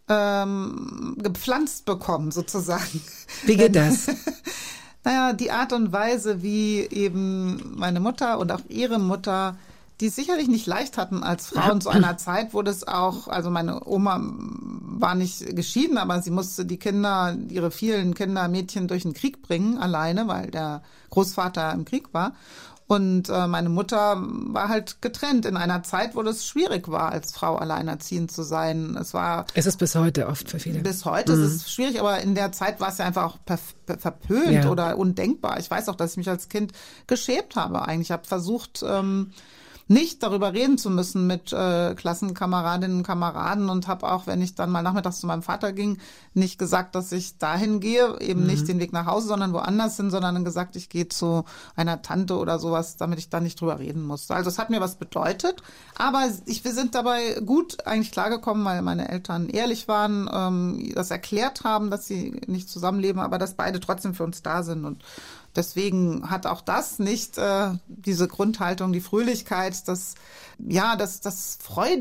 ähm, gepflanzt bekommen, sozusagen. Wie geht das? Naja, die Art und Weise, wie eben meine Mutter und auch ihre Mutter, die es sicherlich nicht leicht hatten als Frauen zu einer Zeit, wo das auch, also meine Oma war nicht geschieden, aber sie musste die Kinder, ihre vielen Kinder, Mädchen durch den Krieg bringen, alleine, weil der Großvater im Krieg war. Und äh, meine Mutter war halt getrennt in einer Zeit, wo das schwierig war, als Frau alleinerziehend zu sein. Es war. Es ist bis heute oft für viele. Bis heute mhm. ist es schwierig, aber in der Zeit war es ja einfach auch per, per, verpönt ja. oder undenkbar. Ich weiß auch, dass ich mich als Kind geschämt habe eigentlich. Ich habe versucht, ähm, nicht darüber reden zu müssen mit äh, Klassenkameradinnen und Kameraden und habe auch, wenn ich dann mal nachmittags zu meinem Vater ging, nicht gesagt, dass ich dahin gehe, eben mhm. nicht den Weg nach Hause, sondern woanders hin, sondern gesagt, ich gehe zu einer Tante oder sowas, damit ich da nicht drüber reden musste. Also es hat mir was bedeutet, aber ich, wir sind dabei gut eigentlich klargekommen, weil meine Eltern ehrlich waren, ähm, das erklärt haben, dass sie nicht zusammenleben, aber dass beide trotzdem für uns da sind und deswegen hat auch das nicht äh, diese Grundhaltung, die Fröhlichkeit, das, ja, das, das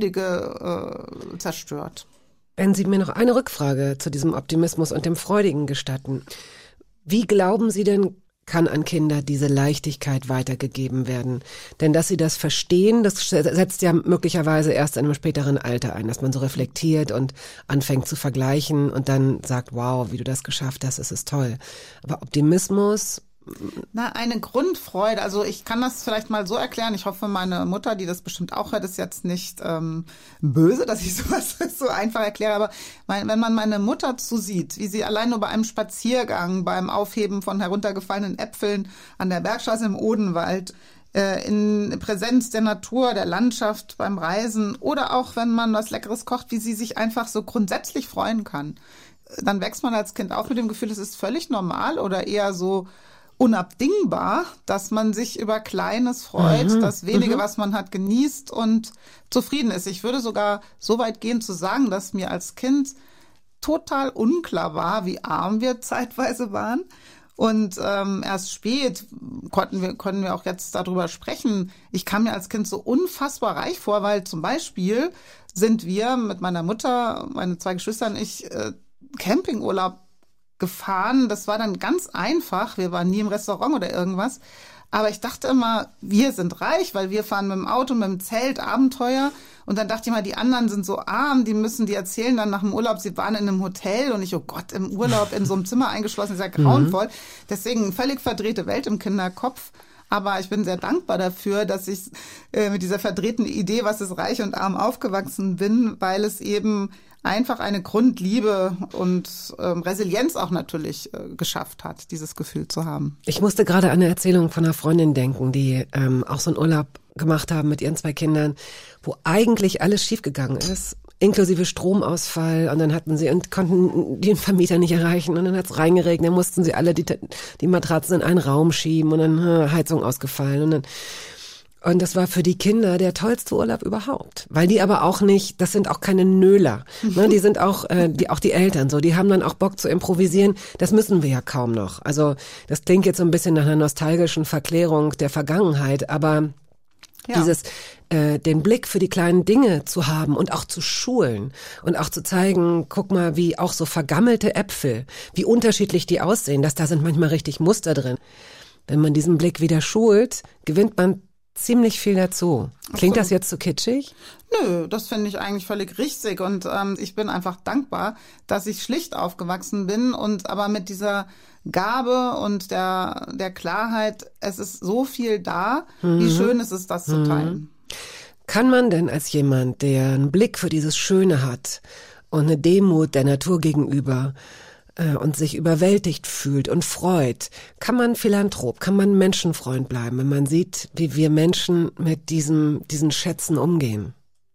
Freudige äh, zerstört. Wenn Sie mir noch eine Rückfrage zu diesem Optimismus und dem Freudigen gestatten. Wie glauben Sie denn, kann an Kinder diese Leichtigkeit weitergegeben werden? Denn dass sie das verstehen, das setzt ja möglicherweise erst in einem späteren Alter ein, dass man so reflektiert und anfängt zu vergleichen und dann sagt, wow, wie du das geschafft hast, es ist toll. Aber Optimismus... Na, eine Grundfreude. Also ich kann das vielleicht mal so erklären. Ich hoffe, meine Mutter, die das bestimmt auch hört, ist jetzt nicht ähm, böse, dass ich sowas so einfach erkläre. Aber mein, wenn man meine Mutter zusieht, wie sie allein nur bei einem Spaziergang, beim Aufheben von heruntergefallenen Äpfeln an der Bergstraße im Odenwald, äh, in Präsenz der Natur, der Landschaft, beim Reisen oder auch, wenn man was Leckeres kocht, wie sie sich einfach so grundsätzlich freuen kann. Dann wächst man als Kind auf mit dem Gefühl, es ist völlig normal oder eher so unabdingbar, dass man sich über Kleines freut, mhm. das Wenige, mhm. was man hat, genießt und zufrieden ist. Ich würde sogar so weit gehen zu sagen, dass mir als Kind total unklar war, wie arm wir zeitweise waren. Und ähm, erst spät konnten wir, konnten wir auch jetzt darüber sprechen. Ich kam mir als Kind so unfassbar reich vor, weil zum Beispiel sind wir mit meiner Mutter, meine zwei Geschwister und ich, äh, Campingurlaub gefahren. Das war dann ganz einfach. Wir waren nie im Restaurant oder irgendwas. Aber ich dachte immer, wir sind reich, weil wir fahren mit dem Auto, mit dem Zelt, Abenteuer. Und dann dachte ich mal, die anderen sind so arm, die müssen, die erzählen dann nach dem Urlaub, sie waren in einem Hotel und ich, oh Gott, im Urlaub in so einem Zimmer eingeschlossen, ist ja grauenvoll. Deswegen völlig verdrehte Welt im Kinderkopf. Aber ich bin sehr dankbar dafür, dass ich äh, mit dieser verdrehten Idee, was ist reich und arm, aufgewachsen bin, weil es eben einfach eine Grundliebe und ähm, Resilienz auch natürlich äh, geschafft hat, dieses Gefühl zu haben. Ich musste gerade an eine Erzählung von einer Freundin denken, die ähm, auch so einen Urlaub gemacht haben mit ihren zwei Kindern, wo eigentlich alles schiefgegangen ist, inklusive Stromausfall, und dann hatten sie und konnten den Vermieter nicht erreichen und dann hat's reingeregnet, dann mussten sie alle die, die Matratzen in einen Raum schieben und dann äh, Heizung ausgefallen und dann Und das war für die Kinder der tollste Urlaub überhaupt, weil die aber auch nicht, das sind auch keine Nöler, ne? Die sind auch, äh, die auch die Eltern so, die haben dann auch Bock zu improvisieren. Das müssen wir ja kaum noch. Also das klingt jetzt so ein bisschen nach einer nostalgischen Verklärung der Vergangenheit, aber ja. dieses äh, den Blick für die kleinen Dinge zu haben und auch zu schulen und auch zu zeigen, guck mal, wie auch so vergammelte Äpfel, wie unterschiedlich die aussehen, dass da sind manchmal richtig Muster drin. Wenn man diesen Blick wieder schult, gewinnt man ziemlich viel dazu. Klingt das jetzt so kitschig? Nö, das finde ich eigentlich völlig richtig und ähm, ich bin einfach dankbar, dass ich schlicht aufgewachsen bin und aber mit dieser Gabe und der der Klarheit, es ist so viel da, mhm. wie schön ist es, das zu teilen. Kann man denn als jemand, der einen Blick für dieses Schöne hat und eine Demut der Natur gegenüber und sich überwältigt fühlt und freut, kann man Philanthrop, kann man Menschenfreund bleiben, wenn man sieht, wie wir Menschen mit diesem, diesen Schätzen umgehen?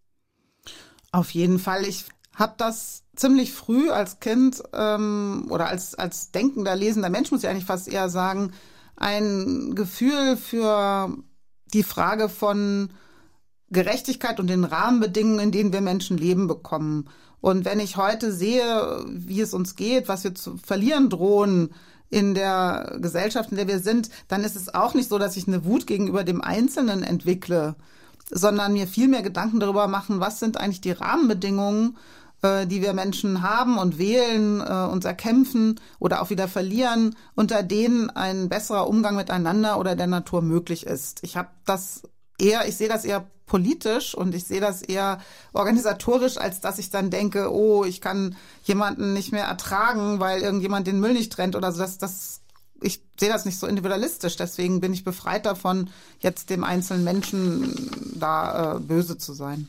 Auf jeden Fall. Ich habe das ziemlich früh als Kind ähm, oder als, als denkender, lesender Mensch, muss ich eigentlich fast eher sagen, ein Gefühl für die Frage von Gerechtigkeit und den Rahmenbedingungen, in denen wir Menschen leben, bekommen. Und wenn ich heute sehe, wie es uns geht, was wir zu verlieren drohen in der Gesellschaft, in der wir sind, dann ist es auch nicht so, dass ich eine Wut gegenüber dem Einzelnen entwickle, sondern mir viel mehr Gedanken darüber machen, was sind eigentlich die Rahmenbedingungen, äh, die wir Menschen haben und wählen, äh, uns erkämpfen oder auch wieder verlieren, unter denen ein besserer Umgang miteinander oder der Natur möglich ist. Ich habe das eher, ich sehe das eher politisch und ich sehe das eher organisatorisch, als dass ich dann denke, oh, ich kann jemanden nicht mehr ertragen, weil irgendjemand den Müll nicht trennt oder so. Das, das, ich sehe das nicht so individualistisch. Deswegen bin ich befreit davon, jetzt dem einzelnen Menschen da äh, böse zu sein.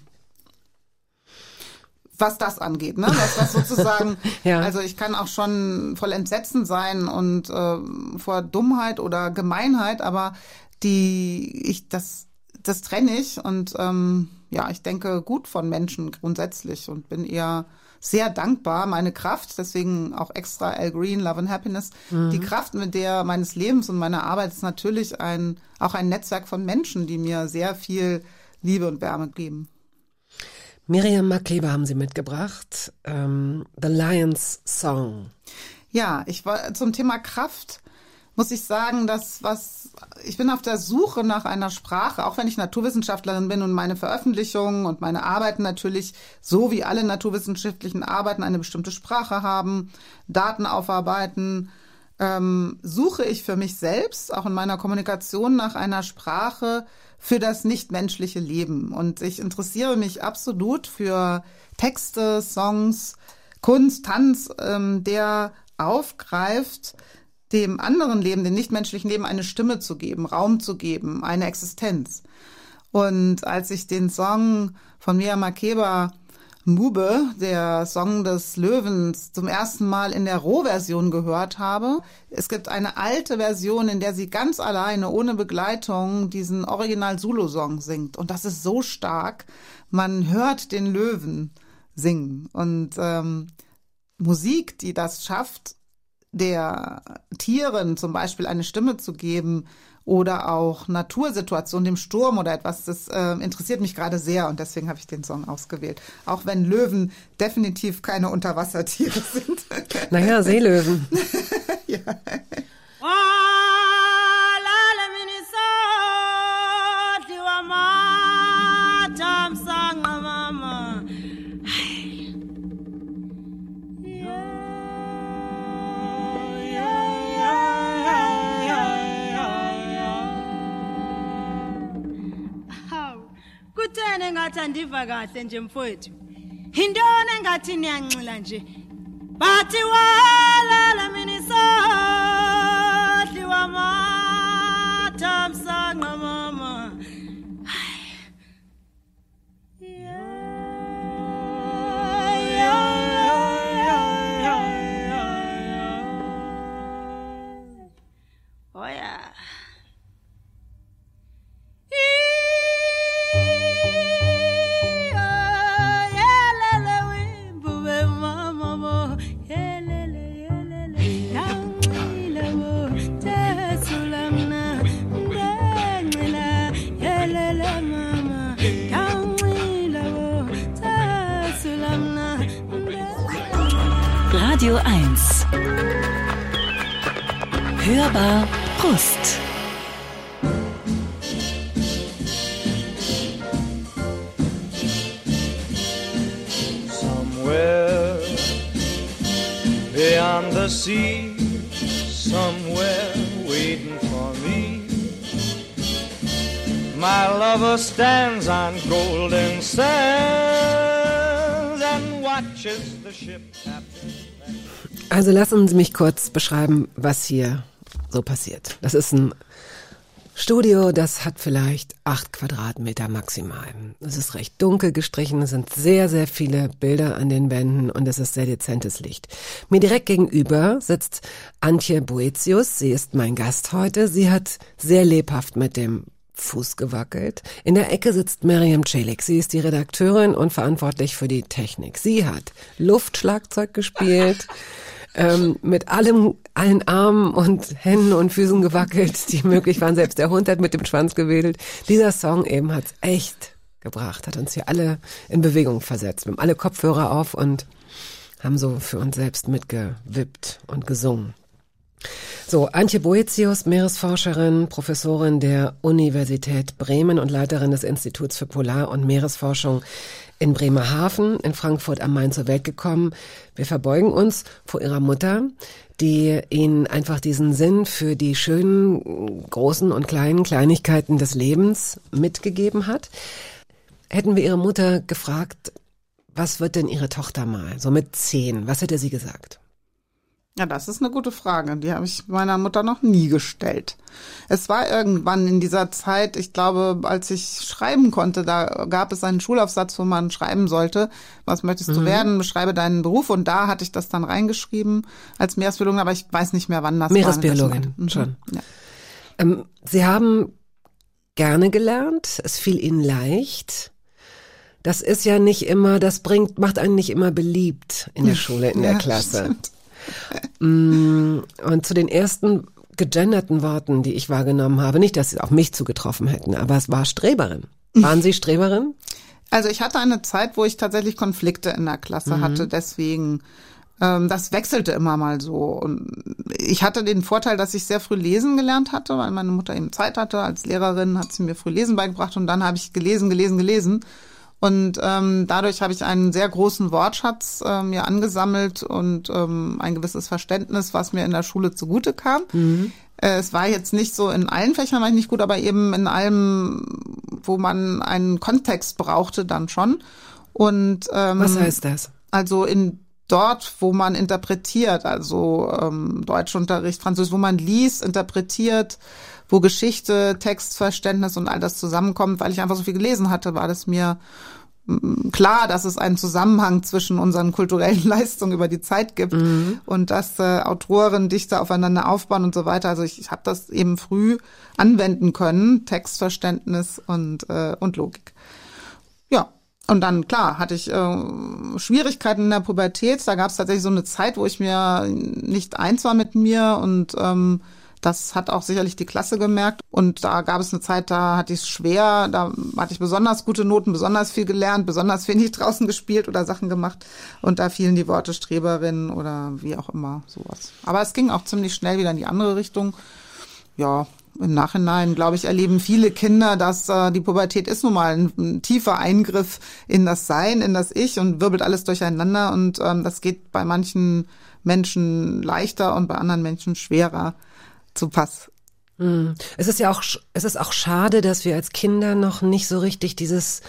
Was das angeht, ne? Was, was sozusagen, ja. Also ich kann auch schon voll Entsetzen sein und äh, vor Dummheit oder Gemeinheit, aber die, ich, das, Das trenne ich und ähm, ja, ich denke gut von Menschen grundsätzlich und bin eher sehr dankbar. Meine Kraft, deswegen auch extra Al Green, Love and Happiness, mhm. die Kraft mit der meines Lebens und meiner Arbeit ist natürlich ein auch ein Netzwerk von Menschen, die mir sehr viel Liebe und Wärme geben. Miriam Makeba haben Sie mitgebracht, ähm, The Lion's Song. Ja, ich war zum Thema Kraft. muss ich sagen, dass was ich bin auf der Suche nach einer Sprache, auch wenn ich Naturwissenschaftlerin bin und meine Veröffentlichungen und meine Arbeiten natürlich, so wie alle naturwissenschaftlichen Arbeiten, eine bestimmte Sprache haben, Daten aufarbeiten, ähm, suche ich für mich selbst, auch in meiner Kommunikation, nach einer Sprache für das nichtmenschliche Leben. Und ich interessiere mich absolut für Texte, Songs, Kunst, Tanz, ähm, der aufgreift, dem anderen Leben, dem nichtmenschlichen Leben eine Stimme zu geben, Raum zu geben, eine Existenz. Und als ich den Song von Mia Makeba, Mube, der Song des Löwens, zum ersten Mal in der Rohversion gehört habe, es gibt eine alte Version, in der sie ganz alleine, ohne Begleitung, diesen Original-Zulu-Song singt. Und das ist so stark, man hört den Löwen singen. Und ähm, Musik, die das schafft, der Tieren zum Beispiel eine Stimme zu geben oder auch Natursituationen, dem Sturm oder etwas, das äh, interessiert mich gerade sehr und deswegen habe ich den Song ausgewählt. Auch wenn Löwen definitiv keine Unterwassertiere sind. Naja, Seelöwen. Ja. Kuthene ngathi andiva kahle nje mfowethu. Intoni engathi niyanxila nje. Bathi walala mina isadli wamatha msanqa mama. Oh yeah. Radio eins. Hörbar Brust. Somewhere beyond the sea, somewhere waiting for me, my lover stands on golden sands and watches the ship captain. Also lassen Sie mich kurz beschreiben, was hier so passiert. Das ist ein Studio, das hat vielleicht acht Quadratmeter maximal. Es ist recht dunkel gestrichen, es sind sehr, sehr viele Bilder an den Wänden und es ist sehr dezentes Licht. Mir direkt gegenüber sitzt Antje Boetius, sie ist mein Gast heute. Sie hat sehr lebhaft mit dem Fuß gewackelt. In der Ecke sitzt Miriam Celik. Sie ist die Redakteurin und verantwortlich für die Technik. Sie hat Luftschlagzeug gespielt, ähm, mit allem, allen Armen und Händen und Füßen gewackelt, die möglich waren. Selbst der Hund hat mit dem Schwanz gewedelt. Dieser Song eben hat's echt gebracht, hat uns hier alle in Bewegung versetzt. Wir haben alle Kopfhörer auf und haben so für uns selbst mitgewippt und gesungen. So, Antje Boetius, Meeresforscherin, Professorin der Universität Bremen und Leiterin des Instituts für Polar- und Meeresforschung in Bremerhaven, in Frankfurt am Main zur Welt gekommen. Wir verbeugen uns vor ihrer Mutter, die ihnen einfach diesen Sinn für die schönen, großen und kleinen Kleinigkeiten des Lebens mitgegeben hat. Hätten wir ihre Mutter gefragt, was wird denn ihre Tochter mal, so mit zehn, was hätte sie gesagt? Ja, das ist eine gute Frage. Die habe ich meiner Mutter noch nie gestellt. Es war irgendwann in dieser Zeit, ich glaube, als ich schreiben konnte, da gab es einen Schulaufsatz, wo man schreiben sollte, was möchtest du mhm. werden, beschreibe deinen Beruf. Und da hatte ich das dann reingeschrieben als Meeresbiologin, aber ich weiß nicht mehr, wann das Meeresbiologin, war. Meeresbiologin, schon. Ja. Ähm, Sie haben gerne gelernt, es fiel Ihnen leicht. Das ist ja nicht immer, das bringt, macht einen nicht immer beliebt in der Schule, in der ja, Klasse. Stimmt. Und zu den ersten gegenderten Worten, die ich wahrgenommen habe, nicht, dass sie auf mich zugetroffen hätten, aber es war Streberin. Waren Sie Streberin? Also ich hatte eine Zeit, wo ich tatsächlich Konflikte in der Klasse mhm. hatte, deswegen ähm, das wechselte immer mal so. Und ich hatte den Vorteil, dass ich sehr früh lesen gelernt hatte, weil meine Mutter eben Zeit hatte. Als Lehrerin hat sie mir früh Lesen beigebracht und dann habe ich gelesen, gelesen, gelesen. Und ähm, dadurch habe ich einen sehr großen Wortschatz äh, mir angesammelt und ähm, ein gewisses Verständnis, was mir in der Schule zugute kam. Mhm. Äh, es war jetzt nicht so, in allen Fächern war ich nicht gut, aber eben in allem, wo man einen Kontext brauchte, dann schon. Und ähm, was heißt das? Also in dort, wo man interpretiert, also ähm, Deutschunterricht, Französisch, wo man liest, interpretiert, wo Geschichte, Textverständnis und all das zusammenkommt, weil ich einfach so viel gelesen hatte, war das mir m, klar, dass es einen Zusammenhang zwischen unseren kulturellen Leistungen über die Zeit gibt mhm. und dass äh, Autoren, Dichter aufeinander aufbauen und so weiter. Also ich, ich habe das eben früh anwenden können, Textverständnis und äh, und Logik. Ja. Und dann, klar, hatte ich äh, Schwierigkeiten in der Pubertät. Da gab es tatsächlich so eine Zeit, wo ich mir nicht eins war mit mir und ähm, das hat auch sicherlich die Klasse gemerkt. Und da gab es eine Zeit, da hatte ich es schwer, da hatte ich besonders gute Noten, besonders viel gelernt, besonders wenig draußen gespielt oder Sachen gemacht. Und da fielen die Worte Streberin oder wie auch immer, sowas. Aber es ging auch ziemlich schnell wieder in die andere Richtung. Ja, im Nachhinein, glaube ich, erleben viele Kinder, dass äh, die Pubertät ist nun mal ein, ein tiefer Eingriff in das Sein, in das Ich und wirbelt alles durcheinander. Und ähm, das geht bei manchen Menschen leichter und bei anderen Menschen schwerer zu Pass. Mm. Es ist ja auch, es ist auch schade, dass wir als Kinder noch nicht so richtig dieses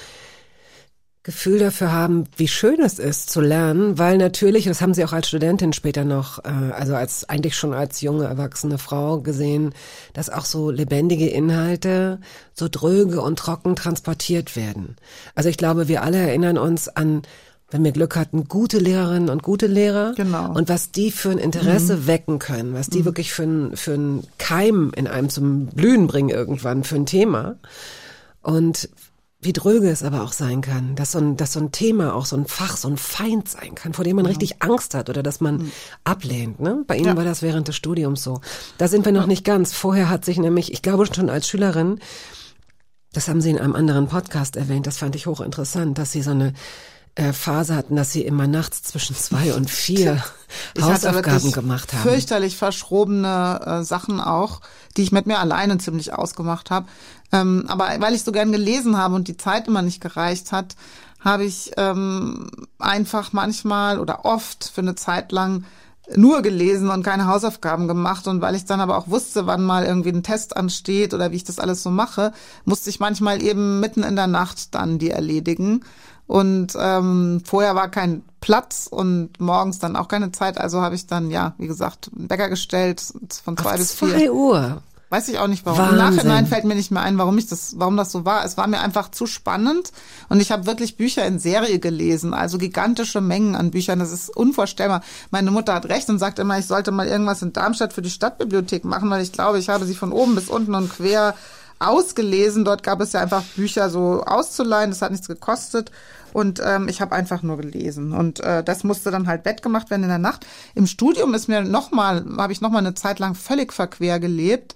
Gefühl dafür haben, wie schön es ist zu lernen, weil natürlich, das haben Sie auch als Studentin später noch, also als eigentlich schon als junge, erwachsene Frau gesehen, dass auch so lebendige Inhalte so dröge und trocken transportiert werden. Also ich glaube, wir alle erinnern uns an, wenn wir Glück hatten, gute Lehrerinnen und gute Lehrer. Genau. Und was die für ein Interesse mhm. wecken können, was die mhm. wirklich für ein, für ein Keim in einem zum Blühen bringen irgendwann, für ein Thema. Und wie dröge es aber auch sein kann, dass so ein, dass so ein Thema auch so ein Fach, so ein Feind sein kann, vor dem man ja. richtig Angst hat oder dass man mhm. ablehnt. Ne? Bei Ihnen ja. war das während des Studiums so. Da sind wir noch ja. nicht ganz. Vorher hat sich nämlich, ich glaube schon als Schülerin, das haben Sie in einem anderen Podcast erwähnt, das fand ich hochinteressant, dass Sie so eine äh, Phase hatten, dass Sie immer nachts zwischen zwei und vier ich Hausaufgaben gemacht haben. Fürchterlich verschrobene äh, Sachen auch, die ich mit mir alleine ziemlich ausgemacht habe. Ähm, aber weil ich so gern gelesen habe und die Zeit immer nicht gereicht hat, habe ich ähm, einfach manchmal oder oft für eine Zeit lang nur gelesen und keine Hausaufgaben gemacht. Und weil ich dann aber auch wusste, wann mal irgendwie ein Test ansteht oder wie ich das alles so mache, musste ich manchmal eben mitten in der Nacht dann die erledigen. Und ähm, vorher war kein Platz und morgens dann auch keine Zeit. Also habe ich dann, ja, wie gesagt, einen Wecker gestellt von zwei bis vier. zwei Uhr. Weiß ich auch nicht warum. Wahnsinn. Im Nachhinein fällt mir nicht mehr ein, warum ich das, warum das so war. Es war mir einfach zu spannend und ich habe wirklich Bücher in Serie gelesen, also gigantische Mengen an Büchern. Das ist unvorstellbar. Meine Mutter hat recht und sagt immer, ich sollte mal irgendwas in Darmstadt für die Stadtbibliothek machen, weil ich glaube, ich habe sie von oben bis unten und quer ausgelesen. Dort gab es ja einfach Bücher so auszuleihen. Das hat nichts gekostet. Und ähm, ich habe einfach nur gelesen. Und äh, das musste dann halt wettgemacht werden in der Nacht. Im Studium ist mir nochmal, habe ich nochmal eine Zeit lang völlig verquer gelebt.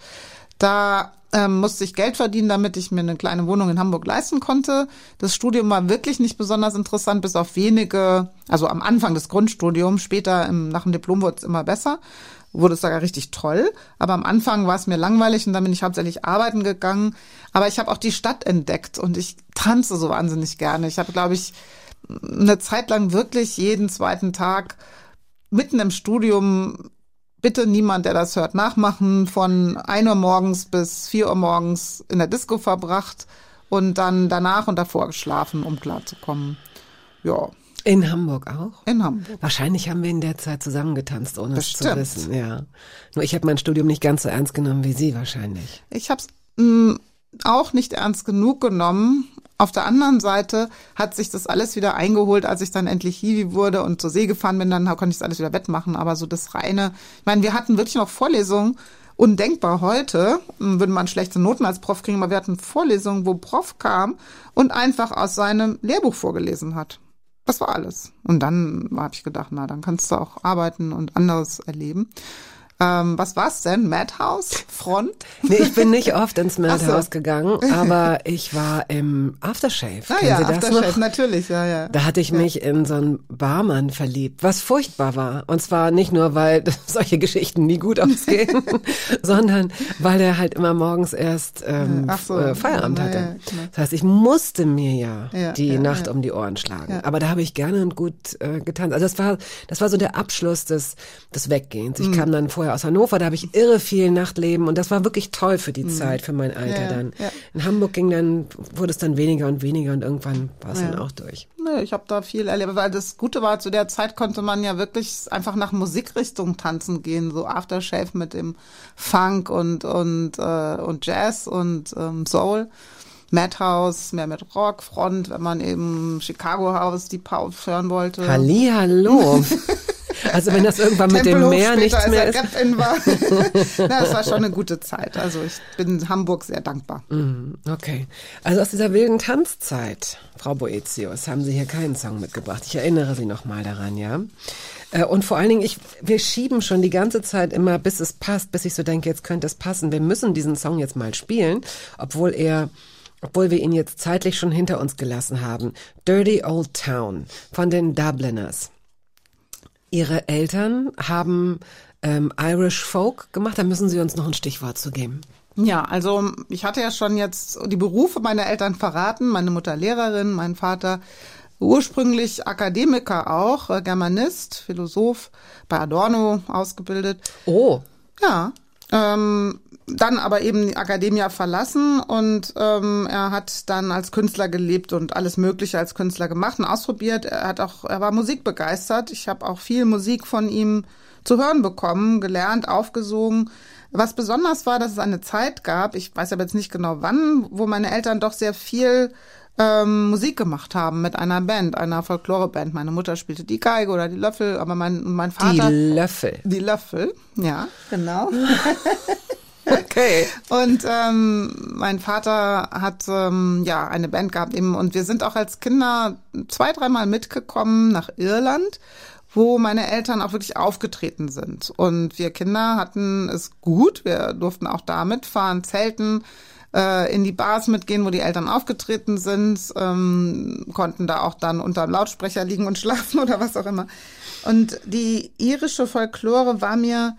Da ähm, musste ich Geld verdienen, damit ich mir eine kleine Wohnung in Hamburg leisten konnte. Das Studium war wirklich nicht besonders interessant, bis auf wenige, also am Anfang des Grundstudiums, später im, nach dem Diplom wurde es immer besser. Wurde es sogar richtig toll, aber am Anfang war es mir langweilig und dann bin ich hauptsächlich arbeiten gegangen. Aber ich habe auch die Stadt entdeckt und ich tanze so wahnsinnig gerne. Ich habe, glaube ich, eine Zeit lang wirklich jeden zweiten Tag mitten im Studium, bitte niemand, der das hört, nachmachen, von ein Uhr morgens bis vier Uhr morgens in der Disco verbracht und dann danach und davor geschlafen, um klarzukommen. Ja. In Hamburg auch? In Hamburg. Wahrscheinlich haben wir in der Zeit zusammengetanzt, ohne Bestimmt. es zu wissen. Ja. Nur ich habe mein Studium nicht ganz so ernst genommen wie Sie wahrscheinlich. Ich habe es auch nicht ernst genug genommen. Auf der anderen Seite hat sich das alles wieder eingeholt, als ich dann endlich Hiwi wurde und zur See gefahren bin, dann konnte ich das alles wieder wettmachen. Aber so das reine, ich meine, wir hatten wirklich noch Vorlesungen, undenkbar heute, würde man schlechte Noten als Prof kriegen, aber wir hatten Vorlesungen, wo Prof kam und einfach aus seinem Lehrbuch vorgelesen hat. Das war alles. Und dann habe ich gedacht, na, dann kannst du auch arbeiten und anderes erleben. Ähm, was war's denn? Madhouse? Front? Nee, ich bin nicht oft ins Ach so. Madhouse gegangen, aber ich war im Aftershave. Ah Kennen ja, Sie das Aftershave, noch? natürlich, ja, ja. Da hatte ich ja. mich in so einen Barmann verliebt, was furchtbar war. Und zwar nicht nur, weil solche Geschichten nie gut ausgehen, sondern weil der halt immer morgens erst ähm, Ach so. äh, Feierabend Ja, hatte. ja, genau. Das heißt, ich musste mir ja, Ja, die ja, Nacht ja. um die Ohren schlagen. Ja. Aber da habe ich gerne und gut äh, getanzt. Also das war, das war so der Abschluss des, des Weggehens. Ich Mhm. kam dann vorher aus Hannover, da habe ich irre viel Nachtleben und das war wirklich toll für die Zeit, für mein Alter Ja, ja, dann. ja. In Hamburg ging dann, wurde es dann weniger und weniger und irgendwann war es Ja. dann auch durch. Nö, ich habe da viel erlebt, weil das Gute war, zu der Zeit konnte man ja wirklich einfach nach Musikrichtung tanzen gehen, so Aftershave mit dem Funk und und äh, und Jazz und ähm, Soul, Madhouse mehr mit Rock, Front, wenn man eben Chicago House, die Pop hören wollte. Hallihallo. Also wenn das irgendwann mit dem Tempelhof Meer später, nichts mehr als ist. er Rap-In war. Na, das war schon eine gute Zeit. Also ich bin Hamburg sehr dankbar. Mhm, okay. Also aus dieser wilden Tanzzeit, Frau Boetius, haben Sie hier keinen Song mitgebracht. Ich erinnere Sie noch mal daran, ja? Äh, Und vor allen Dingen, ich, wir schieben schon die ganze Zeit immer, bis es passt, bis ich so denke, jetzt könnte es passen. Wir müssen diesen Song jetzt mal spielen, obwohl er, obwohl wir ihn jetzt zeitlich schon hinter uns gelassen haben. Dirty Old Town von den Dubliners. Ihre Eltern haben ähm, Irish Folk gemacht. Da müssen Sie uns noch ein Stichwort zu geben. Ja, also ich hatte ja schon jetzt die Berufe meiner Eltern verraten. Meine Mutter Lehrerin, mein Vater ursprünglich Akademiker auch, äh, Germanist, Philosoph, bei Adorno ausgebildet. Oh. Ja, ähm, dann aber eben die Akademie verlassen und ähm, er hat dann als Künstler gelebt und alles Mögliche als Künstler gemacht und ausprobiert. Er hat auch, er war musikbegeistert. Ich habe auch viel Musik von ihm zu hören bekommen, gelernt, aufgesogen. Was besonders war, dass es eine Zeit gab, ich weiß aber jetzt nicht genau wann, wo meine Eltern doch sehr viel ähm, Musik gemacht haben mit einer Band, einer Folkloreband. Meine Mutter spielte die Geige oder die Löffel, aber mein, mein Vater... Die Löffel. Die Löffel, ja, genau. Okay. Und ähm, mein Vater hat ähm, ja eine Band gehabt eben und wir sind auch als Kinder zwei, dreimal mitgekommen nach Irland, wo meine Eltern auch wirklich aufgetreten sind. Und wir Kinder hatten es gut, wir durften auch da mitfahren, zelten, äh, in die Bars mitgehen, wo die Eltern aufgetreten sind, ähm, konnten da auch dann unterm Lautsprecher liegen und schlafen oder was auch immer. Und die irische Folklore war mir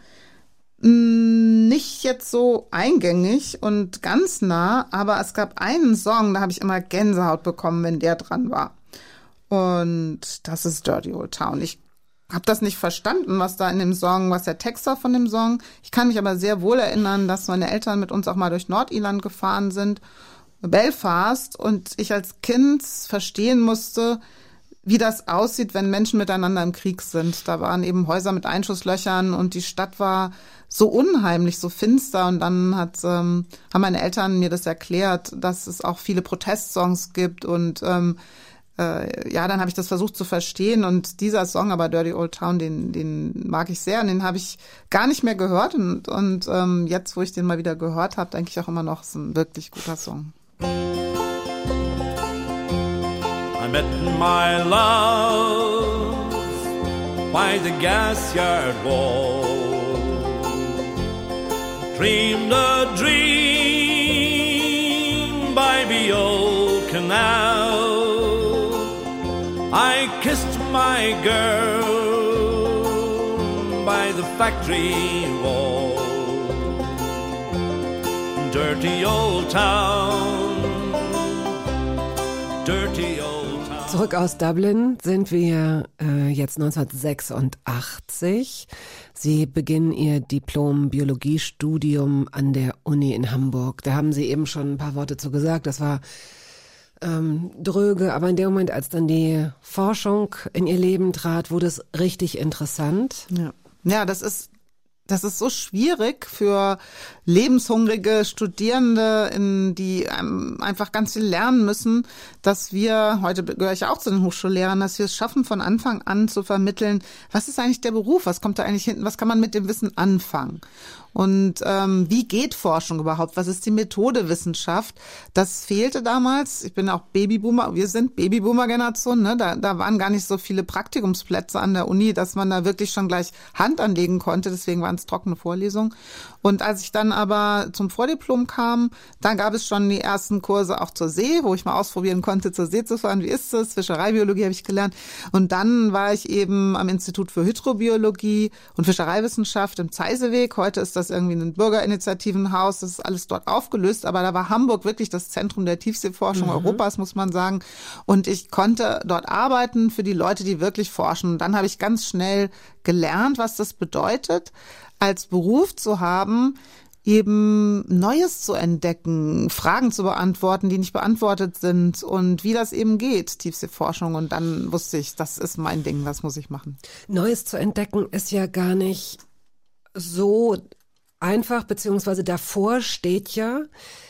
nicht jetzt so eingängig und ganz nah, aber es gab einen Song, da habe ich immer Gänsehaut bekommen, wenn der dran war. Und das ist Dirty Old Town. Ich habe das nicht verstanden, was da in dem Song, was der Text war von dem Song. Ich kann mich aber sehr wohl erinnern, dass meine Eltern mit uns auch mal durch Nordirland gefahren sind, Belfast, und ich als Kind verstehen musste, wie das aussieht, wenn Menschen miteinander im Krieg sind. Da waren eben Häuser mit Einschusslöchern und die Stadt war so unheimlich, so finster. Und dann hat, ähm, haben meine Eltern mir das erklärt, dass es auch viele Protestsongs gibt. Und ähm, äh, ja, dann habe ich das versucht zu verstehen. Und dieser Song, aber Dirty Old Town, den, den mag ich sehr. Und den habe ich gar nicht mehr gehört. Und, und ähm, jetzt, wo ich den mal wieder gehört habe, denke ich auch immer noch, es ist ein wirklich guter Song. I met my love by the gas yard wall. Dreamed a dream by the old canal. I kissed my girl by the factory wall. Dirty old town, dirty old. Zurück aus Dublin sind wir äh, jetzt neunzehnhundertsechsundachtzig. Sie beginnen Ihr Diplom-Biologiestudium an der Uni in Hamburg. Da haben Sie eben schon ein paar Worte zu gesagt. Das war ähm, dröge, aber in dem Moment, als dann die Forschung in Ihr Leben trat, wurde es richtig interessant. Ja, ja, das ist Das ist so schwierig für lebenshungrige Studierende, in die einfach ganz viel lernen müssen, dass wir, heute gehöre ich auch zu den Hochschullehrern, dass wir es schaffen, von Anfang an zu vermitteln, was ist eigentlich der Beruf, was kommt da eigentlich hinten, was kann man mit dem Wissen anfangen. Und ähm, wie geht Forschung überhaupt? Was ist die Methodewissenschaft? Das fehlte damals. Ich bin auch Babyboomer, wir sind Babyboomer-Generation, ne? Da, da waren gar nicht so viele Praktikumsplätze an der Uni, dass man da wirklich schon gleich Hand anlegen konnte. Deswegen waren es trockene Vorlesungen. Und als ich dann aber zum Vordiplom kam, dann gab es schon die ersten Kurse auch zur See, wo ich mal ausprobieren konnte, zur See zu fahren. Wie ist das? Fischereibiologie habe ich gelernt. Und dann war ich eben am Institut für Hydrobiologie und Fischereiwissenschaft im Zeiseweg. Heute ist das irgendwie ein Bürgerinitiativenhaus. Das ist alles dort aufgelöst. Aber da war Hamburg wirklich das Zentrum der Tiefseeforschung mhm. Europas, muss man sagen. Und ich konnte dort arbeiten für die Leute, die wirklich forschen. Und dann habe ich ganz schnell gelernt, was das bedeutet, als Beruf zu haben, eben Neues zu entdecken, Fragen zu beantworten, die nicht beantwortet sind und wie das eben geht, Tiefseeforschung. Und dann wusste ich, das ist mein Ding, das muss ich machen. Neues zu entdecken ist ja gar nicht so einfach, beziehungsweise davor steht ja,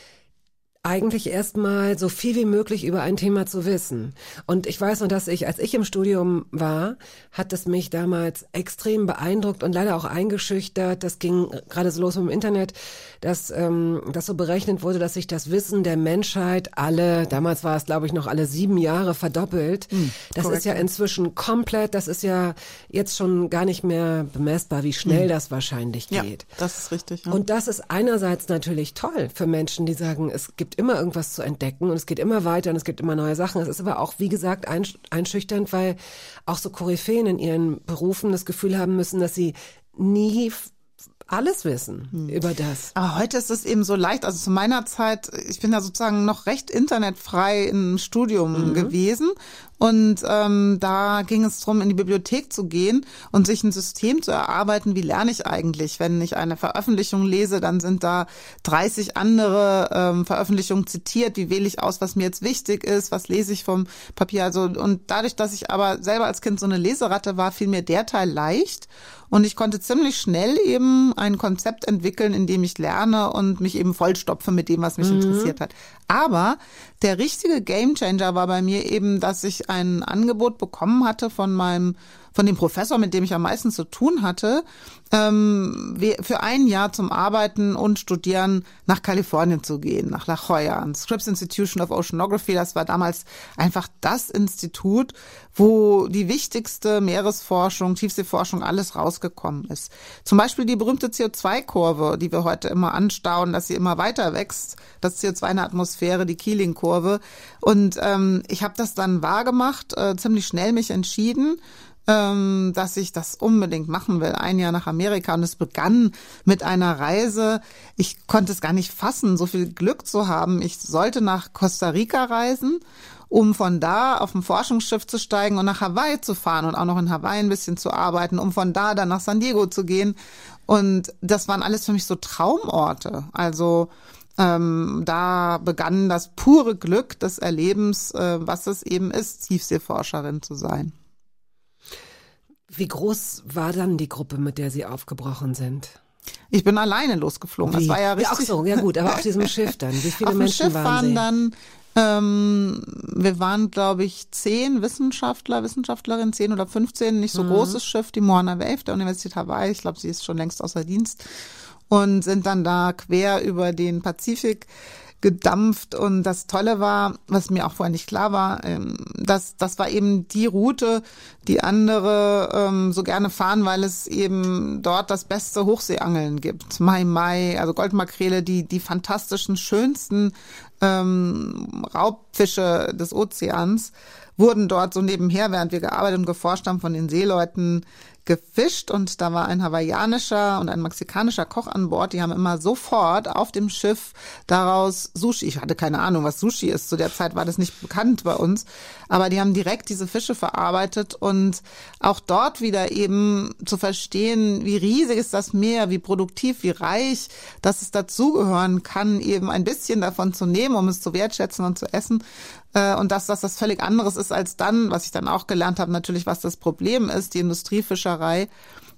eigentlich erstmal so viel wie möglich über ein Thema zu wissen. Und ich weiß noch, dass ich, als ich im Studium war, hat es mich damals extrem beeindruckt und leider auch eingeschüchtert. Das ging gerade so los mit dem Internet, dass ähm, das so berechnet wurde, dass sich das Wissen der Menschheit alle, damals war es glaube ich noch alle sieben Jahre verdoppelt. Hm, das korrekt. Ist ja inzwischen komplett, das ist ja jetzt schon gar nicht mehr bemessbar, wie schnell hm. das wahrscheinlich geht. Ja, das ist richtig. Ja. Und das ist einerseits natürlich toll für Menschen, die sagen, es gibt immer irgendwas zu entdecken und es geht immer weiter und es gibt immer neue Sachen. Es ist aber auch, wie gesagt, einschüchternd, weil auch so Koryphäen in ihren Berufen das Gefühl haben müssen, dass sie nie alles wissen hm. über das. Aber heute ist es eben so leicht, also zu meiner Zeit, ich bin ja sozusagen noch recht internetfrei im Studium mhm. gewesen und ähm, da ging es darum, in die Bibliothek zu gehen und sich ein System zu erarbeiten, wie lerne ich eigentlich. Wenn ich eine Veröffentlichung lese, dann sind da dreißig andere ähm, Veröffentlichungen zitiert, wie wähle ich aus, was mir jetzt wichtig ist, was lese ich vom Papier. Also und dadurch, dass ich aber selber als Kind so eine Leseratte war, fiel mir der Teil leicht. Und ich konnte ziemlich schnell eben ein Konzept entwickeln, in dem ich lerne und mich eben vollstopfe mit dem, was mich mhm. interessiert hat. Aber der richtige Gamechanger war bei mir eben, dass ich ein Angebot bekommen hatte von meinem, von dem Professor, mit dem ich am meisten zu tun hatte, ähm, für ein Jahr zum Arbeiten und Studieren nach Kalifornien zu gehen, nach La Jolla, ans Scripps Institution of Oceanography. Das war damals einfach das Institut, wo die wichtigste Meeresforschung, Tiefseeforschung, alles rausgekommen ist. Zum Beispiel die berühmte C O zwei Kurve, die wir heute immer anstauen, dass sie immer weiter wächst, das C O zwei in der Atmosphäre, die Keeling-Kurve. Und ähm, ich habe das dann wahrgemacht, äh, ziemlich schnell mich entschieden, ähm, dass ich das unbedingt machen will, ein Jahr nach Amerika. Und es begann mit einer Reise. Ich konnte es gar nicht fassen, so viel Glück zu haben. Ich sollte nach Costa Rica reisen, um von da auf ein Forschungsschiff zu steigen und nach Hawaii zu fahren und auch noch in Hawaii ein bisschen zu arbeiten, um von da dann nach San Diego zu gehen. Und das waren alles für mich so Traumorte. Also ähm, da begann das pure Glück des Erlebens, äh, was es eben ist, Tiefseeforscherin zu sein. Wie groß war dann die Gruppe, mit der Sie aufgebrochen sind? Ich bin alleine losgeflogen. Wie? Das war ja richtig. Ja, ach so, ja gut, aber auf diesem Schiff dann. Wie viele auf Menschen dem Schiff waren Sie? Dann, ähm, wir waren, glaube ich, zehn Wissenschaftler, Wissenschaftlerinnen, zehn oder fünfzehn, nicht so mhm. großes Schiff, die Moana Wave der Universität Hawaii. Ich glaube, sie ist schon längst außer Dienst. Und sind dann da quer über den Pazifik gedampft. Und das Tolle war, was mir auch vorher nicht klar war, dass das war eben die Route, die andere ähm, so gerne fahren, weil es eben dort das beste Hochseeangeln gibt. Mai Mai, also Goldmakrele, die die fantastischen, schönsten ähm, Raubfische des Ozeans wurden dort so nebenher, während wir gearbeitet und geforscht haben, von den Seeleuten gefischt. Und da war ein hawaiianischer und ein mexikanischer Koch an Bord. Die haben immer sofort auf dem Schiff daraus Sushi, ich hatte keine Ahnung, was Sushi ist, zu der Zeit war das nicht bekannt bei uns, aber die haben direkt diese Fische verarbeitet und auch dort wieder eben zu verstehen, wie riesig ist das Meer, wie produktiv, wie reich, dass es dazugehören kann, eben ein bisschen davon zu nehmen, um es zu wertschätzen und zu essen. Und dass, dass das völlig anderes ist als dann, was ich dann auch gelernt habe, natürlich, was das Problem ist, die Industriefischerei,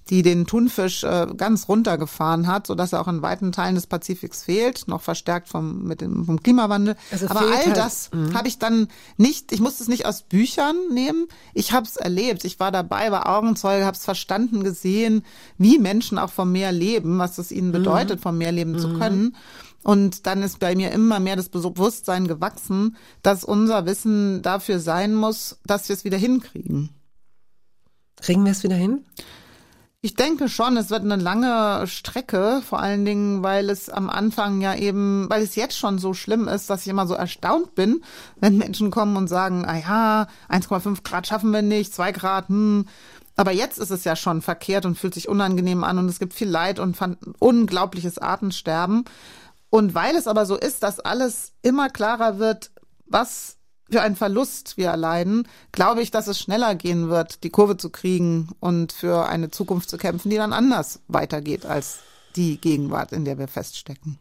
die den Thunfisch äh, ganz runtergefahren hat, sodass er auch in weiten Teilen des Pazifiks fehlt, noch verstärkt vom mit dem vom Klimawandel. Also Aber all halt, das habe ich dann nicht, ich musste es nicht aus Büchern nehmen, ich habe es erlebt, ich war dabei, war Augenzeuge, habe es verstanden, gesehen, wie Menschen auch vom Meer leben, was es ihnen bedeutet, mhm. vom Meer leben mhm. zu können. Und dann ist bei mir immer mehr das Bewusstsein gewachsen, dass unser Wissen dafür sein muss, dass wir es wieder hinkriegen. Kriegen wir es wieder hin? Ich denke schon, es wird eine lange Strecke, vor allen Dingen, weil es am Anfang ja eben, weil es jetzt schon so schlimm ist, dass ich immer so erstaunt bin, wenn Menschen kommen und sagen, ah ja, eins Komma fünf Grad schaffen wir nicht, zwei Grad, hm. Aber jetzt ist es ja schon verkehrt und fühlt sich unangenehm an und es gibt viel Leid und unglaubliches Artensterben. Und weil es aber so ist, dass alles immer klarer wird, was für einen Verlust wir erleiden, glaube ich, dass es schneller gehen wird, die Kurve zu kriegen und für eine Zukunft zu kämpfen, die dann anders weitergeht als die Gegenwart, in der wir feststecken.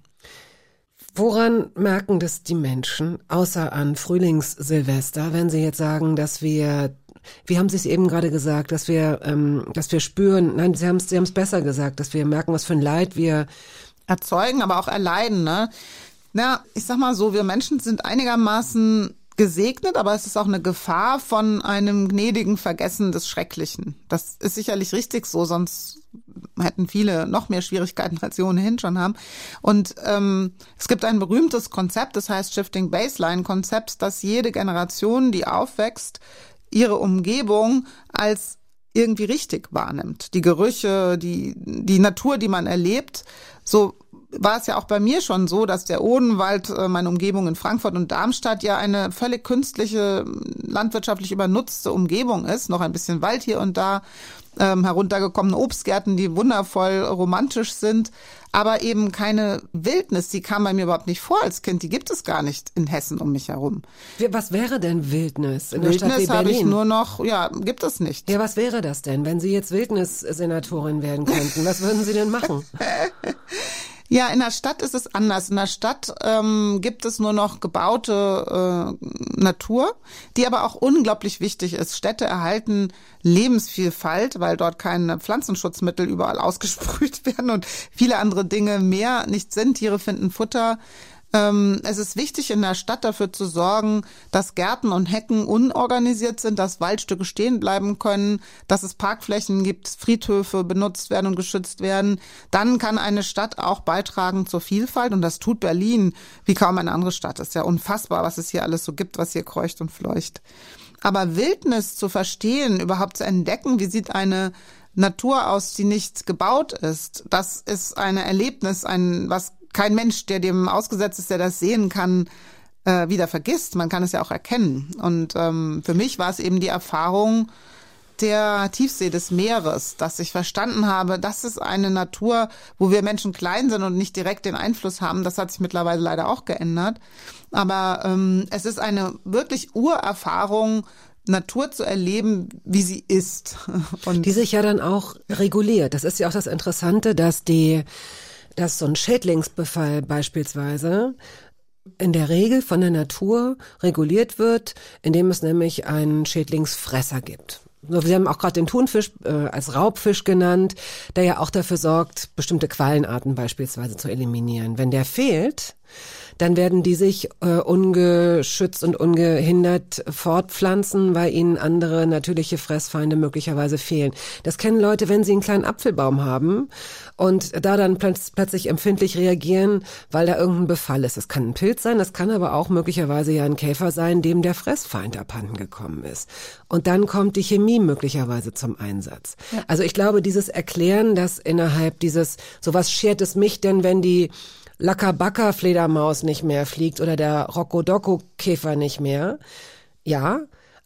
Woran merken das die Menschen, außer an Frühlings-Silvester, wenn sie jetzt sagen, dass wir, wie haben Sie es eben gerade gesagt, dass wir, ähm, dass wir spüren, nein, Sie haben es, Sie haben es besser gesagt, dass wir merken, was für ein Leid wir erzeugen, aber auch erleiden, ne? Na, ich sag mal so, wir Menschen sind einigermaßen gesegnet, aber es ist auch eine Gefahr von einem gnädigen Vergessen des Schrecklichen. Das ist sicherlich richtig so, sonst hätten viele noch mehr Schwierigkeiten, als sie ohnehin schon haben. Und ähm, es gibt ein berühmtes Konzept, das heißt Shifting Baseline Konzept, dass jede Generation, die aufwächst, ihre Umgebung als irgendwie richtig wahrnimmt. Die Gerüche, die die Natur, die man erlebt, so war es ja auch bei mir schon so, dass der Odenwald, meine Umgebung in Frankfurt und Darmstadt, ja eine völlig künstliche, landwirtschaftlich übernutzte Umgebung ist. Noch ein bisschen Wald hier und da, ähm, heruntergekommene Obstgärten, die wundervoll romantisch sind, aber eben keine Wildnis. Die kam bei mir überhaupt nicht vor als Kind. Die gibt es gar nicht in Hessen um mich herum. Was wäre denn Wildnis in Wildnis der Stadt wie Berlin? Habe ich nur noch, ja, gibt es nicht. Ja, was wäre das denn, wenn Sie jetzt Wildnissenatorin werden könnten? Was würden Sie denn machen? Ja, in der Stadt ist es anders. In der Stadt ähm, gibt es nur noch gebaute äh, Natur, die aber auch unglaublich wichtig ist. Städte erhalten Lebensvielfalt, weil dort keine Pflanzenschutzmittel überall ausgesprüht werden und viele andere Dinge mehr nicht sind. Tiere finden Futter. Ähm, es ist wichtig, in der Stadt dafür zu sorgen, dass Gärten und Hecken unorganisiert sind, dass Waldstücke stehen bleiben können, dass es Parkflächen gibt, Friedhöfe benutzt werden und geschützt werden. Dann kann eine Stadt auch beitragen zur Vielfalt und das tut Berlin wie kaum eine andere Stadt. Es ist ja unfassbar, was es hier alles so gibt, was hier kreucht und fleucht. Aber Wildnis zu verstehen, überhaupt zu entdecken, wie sieht eine Natur aus, die nicht gebaut ist, das ist ein Erlebnis, ein was kein Mensch, der dem ausgesetzt ist, der das sehen kann, äh, wieder vergisst. Man kann es ja auch erkennen. Und ähm, für mich war es eben die Erfahrung der Tiefsee des Meeres, dass ich verstanden habe, das ist eine Natur, wo wir Menschen klein sind und nicht direkt den Einfluss haben. Das hat sich mittlerweile leider auch geändert. Aber ähm, es ist eine wirklich Urerfahrung, Natur zu erleben, wie sie ist. Und die sich ja dann auch reguliert. Das ist ja auch das Interessante, dass die dass so ein Schädlingsbefall beispielsweise in der Regel von der Natur reguliert wird, indem es nämlich einen Schädlingsfresser gibt. So, wir haben auch gerade den Thunfisch äh, als Raubfisch genannt, der ja auch dafür sorgt, bestimmte Quallenarten beispielsweise zu eliminieren. Wenn der fehlt, dann werden die sich äh, ungeschützt und ungehindert fortpflanzen, weil ihnen andere natürliche Fressfeinde möglicherweise fehlen. Das kennen Leute, wenn sie einen kleinen Apfelbaum haben und da dann plötz- plötzlich empfindlich reagieren, weil da irgendein Befall ist. Das kann ein Pilz sein, das kann aber auch möglicherweise ja ein Käfer sein, dem der Fressfeind abhanden gekommen ist. Und dann kommt die Chemie möglicherweise zum Einsatz. Ja. Also ich glaube, dieses Erklären, dass innerhalb dieses, sowas schert es mich denn, wenn die Lackerbacca-Fledermaus nicht mehr fliegt oder der Rockodocco-Käfer nicht mehr. Ja,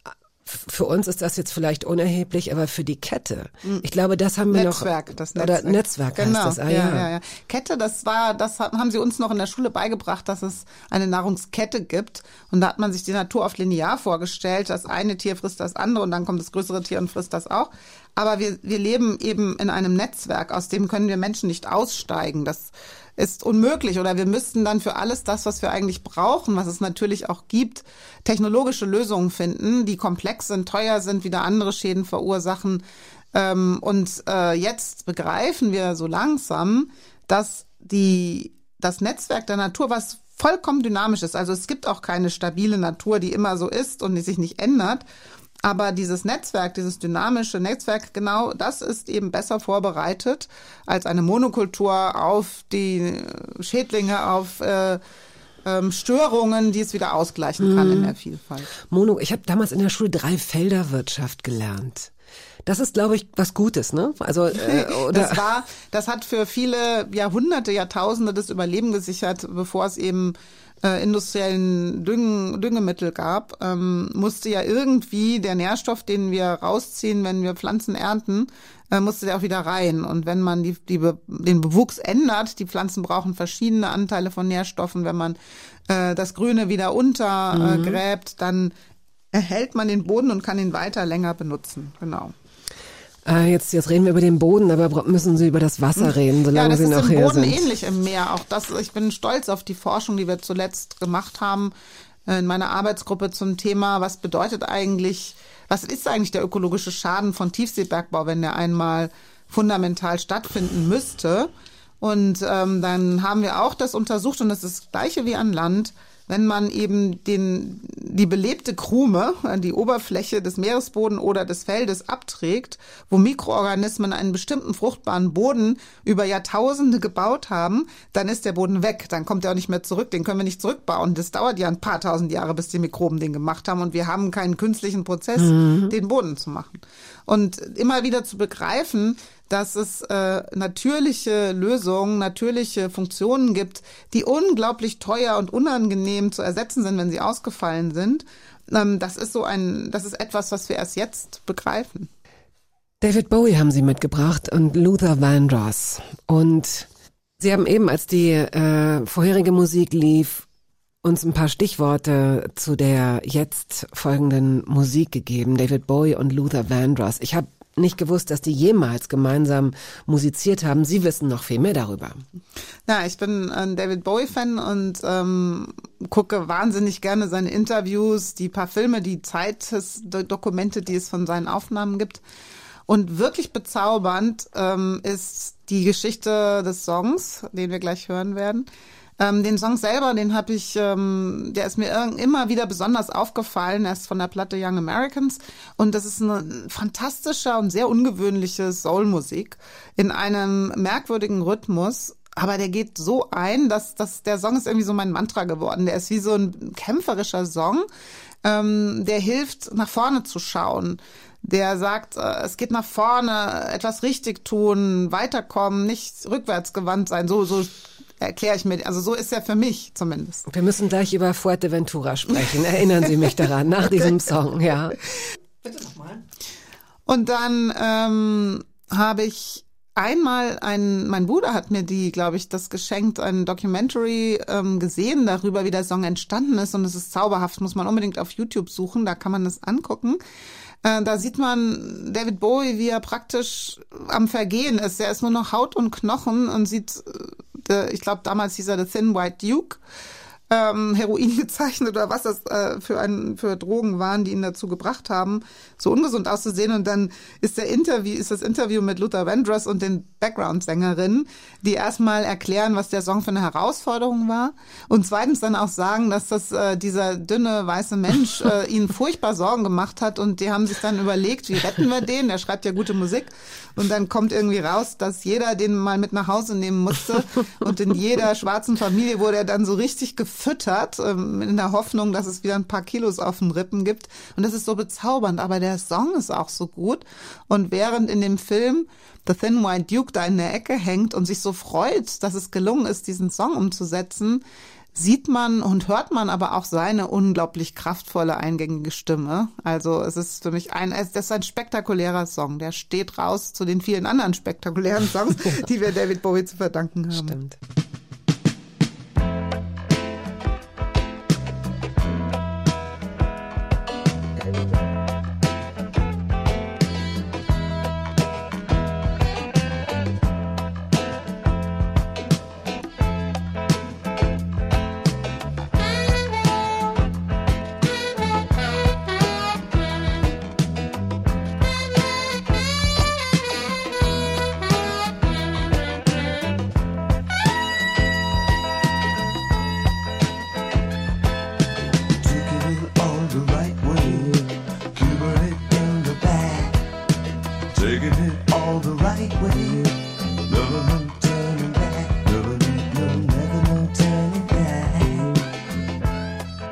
für uns ist das jetzt vielleicht unerheblich, aber für die Kette, ich glaube, das haben wir Netzwerk, noch. Das Netzwerk, oder Netzwerk genau. heißt das. Ah, ja, ja. Ja, ja. Kette, das war, das haben sie uns noch in der Schule beigebracht, dass es eine Nahrungskette gibt. Und da hat man sich die Natur oft linear vorgestellt. Das eine Tier frisst das andere und dann kommt das größere Tier und frisst das auch. Aber wir, wir leben eben in einem Netzwerk, aus dem können wir Menschen nicht aussteigen. Das ist unmöglich oder wir müssten dann für alles das, was wir eigentlich brauchen, was es natürlich auch gibt, technologische Lösungen finden, die komplex sind, teuer sind, wieder andere Schäden verursachen. Ähm, und äh, jetzt begreifen wir so langsam, dass die das Netzwerk der Natur, was vollkommen dynamisch ist, also es gibt auch keine stabile Natur, die immer so ist und die sich nicht ändert, aber dieses Netzwerk, dieses dynamische Netzwerk, genau das ist eben besser vorbereitet als eine Monokultur auf die Schädlinge, auf äh, ähm, Störungen, die es wieder ausgleichen kann mm. in der Vielfalt. Mono, ich habe damals in der Schule Dreifelderwirtschaft gelernt. Das ist, glaube ich, was Gutes, ne? Also äh, oder das war, das hat für viele Jahrhunderte, Jahrtausende das Überleben gesichert, bevor es eben äh, industriellen Düngen, Düngemittel gab. Ähm, musste ja irgendwie der Nährstoff, den wir rausziehen, wenn wir Pflanzen ernten, äh, musste der auch wieder rein. Und wenn man die, die den Bewuchs ändert, die Pflanzen brauchen verschiedene Anteile von Nährstoffen. Wenn man äh, das Grüne wieder untergräbt, mhm. äh, dann erhält man den Boden und kann ihn weiter länger benutzen. Genau. Äh, jetzt, jetzt reden wir über den Boden, aber müssen Sie über das Wasser reden, solange Sie noch hier sind. Ja, das ist im Boden ähnlich im Meer. Auch das, ich bin stolz auf die Forschung, die wir zuletzt gemacht haben in meiner Arbeitsgruppe zum Thema, was bedeutet eigentlich, was ist eigentlich der ökologische Schaden von Tiefseebergbau, wenn der einmal fundamental stattfinden müsste. Und ähm, dann haben wir auch das untersucht und das ist das Gleiche wie an Land. Wenn man eben den, die belebte Krume, die Oberfläche des Meeresbodens oder des Feldes abträgt, wo Mikroorganismen einen bestimmten fruchtbaren Boden über Jahrtausende gebaut haben, dann ist der Boden weg. Dann kommt er auch nicht mehr zurück. Den können wir nicht zurückbauen. Das dauert ja ein paar tausend Jahre, bis die Mikroben den gemacht haben. Und wir haben keinen künstlichen Prozess, mhm. den Boden zu machen. Und immer wieder zu begreifen, dass es äh, natürliche Lösungen, natürliche Funktionen gibt, die unglaublich teuer und unangenehm zu ersetzen sind, wenn sie ausgefallen sind. Ähm, das ist so ein, das ist etwas, was wir erst jetzt begreifen. David Bowie haben Sie mitgebracht und Luther Vandross. Und Sie haben eben, als die äh, vorherige Musik lief, uns ein paar Stichworte zu der jetzt folgenden Musik gegeben. David Bowie und Luther Vandross. Ich habe nicht gewusst, dass die jemals gemeinsam musiziert haben. Sie wissen noch viel mehr darüber. Ja, ich bin ein David Bowie-Fan und ähm, gucke wahnsinnig gerne seine Interviews, die paar Filme, die Zeitdokumente, die es von seinen Aufnahmen gibt. Und wirklich bezaubernd ähm, ist die Geschichte des Songs, den wir gleich hören werden. Ähm, den Song selber, den habe ich, ähm, der ist mir immer wieder besonders aufgefallen. Er ist von der Platte Young Americans und das ist eine fantastische und sehr ungewöhnliche Soul-Musik in einem merkwürdigen Rhythmus. Aber der geht so ein, dass, dass der Song ist irgendwie so mein Mantra geworden. Der ist wie so ein kämpferischer Song, ähm, der hilft, nach vorne zu schauen. Der sagt, äh, es geht nach vorne, etwas richtig tun, weiterkommen, nicht rückwärts gewandt sein. So, so erkläre ich mir, also so ist er für mich zumindest. Wir müssen gleich über Fuerteventura sprechen. Erinnern Sie mich daran, nach diesem Song, ja. Bitte nochmal. Und dann ähm, habe ich einmal, ein, mein Bruder hat mir die, glaube ich, das geschenkt, ein Documentary ähm, gesehen darüber, wie der Song entstanden ist. Und es ist zauberhaft, muss man unbedingt auf YouTube suchen, da kann man das angucken. Äh, da sieht man David Bowie, wie er praktisch am Vergehen ist. Er ist nur noch Haut und Knochen und sieht, äh, ich glaube damals hieß er The Thin White Duke, ähm, Heroin gezeichnet oder was das äh, für ein, für Drogen waren, die ihn dazu gebracht haben, so ungesund auszusehen. Und dann ist der Interview, ist das Interview mit Luther Vandross und den Background-Sängerinnen, die erstmal erklären, was der Song für eine Herausforderung war und zweitens dann auch sagen, dass das äh, dieser dünne weiße Mensch äh, ihnen furchtbar Sorgen gemacht hat und die haben sich dann überlegt, wie retten wir den? Der schreibt ja gute Musik und dann kommt irgendwie raus, dass jeder den mal mit nach Hause nehmen musste und in jeder schwarzen Familie wurde er dann so richtig gefüttert, ähm, in der Hoffnung, dass es wieder ein paar Kilos auf den Rippen gibt und das ist so bezaubernd, aber der Song ist auch so gut und während in dem Film The Thin White Duke da in der Ecke hängt und sich so freut, dass es gelungen ist, diesen Song umzusetzen, sieht man und hört man aber auch seine unglaublich kraftvolle, eingängige Stimme. Also es ist für mich ein, das ist ein spektakulärer Song. Der steht raus zu den vielen anderen spektakulären Songs, die wir David Bowie zu verdanken haben. Stimmt.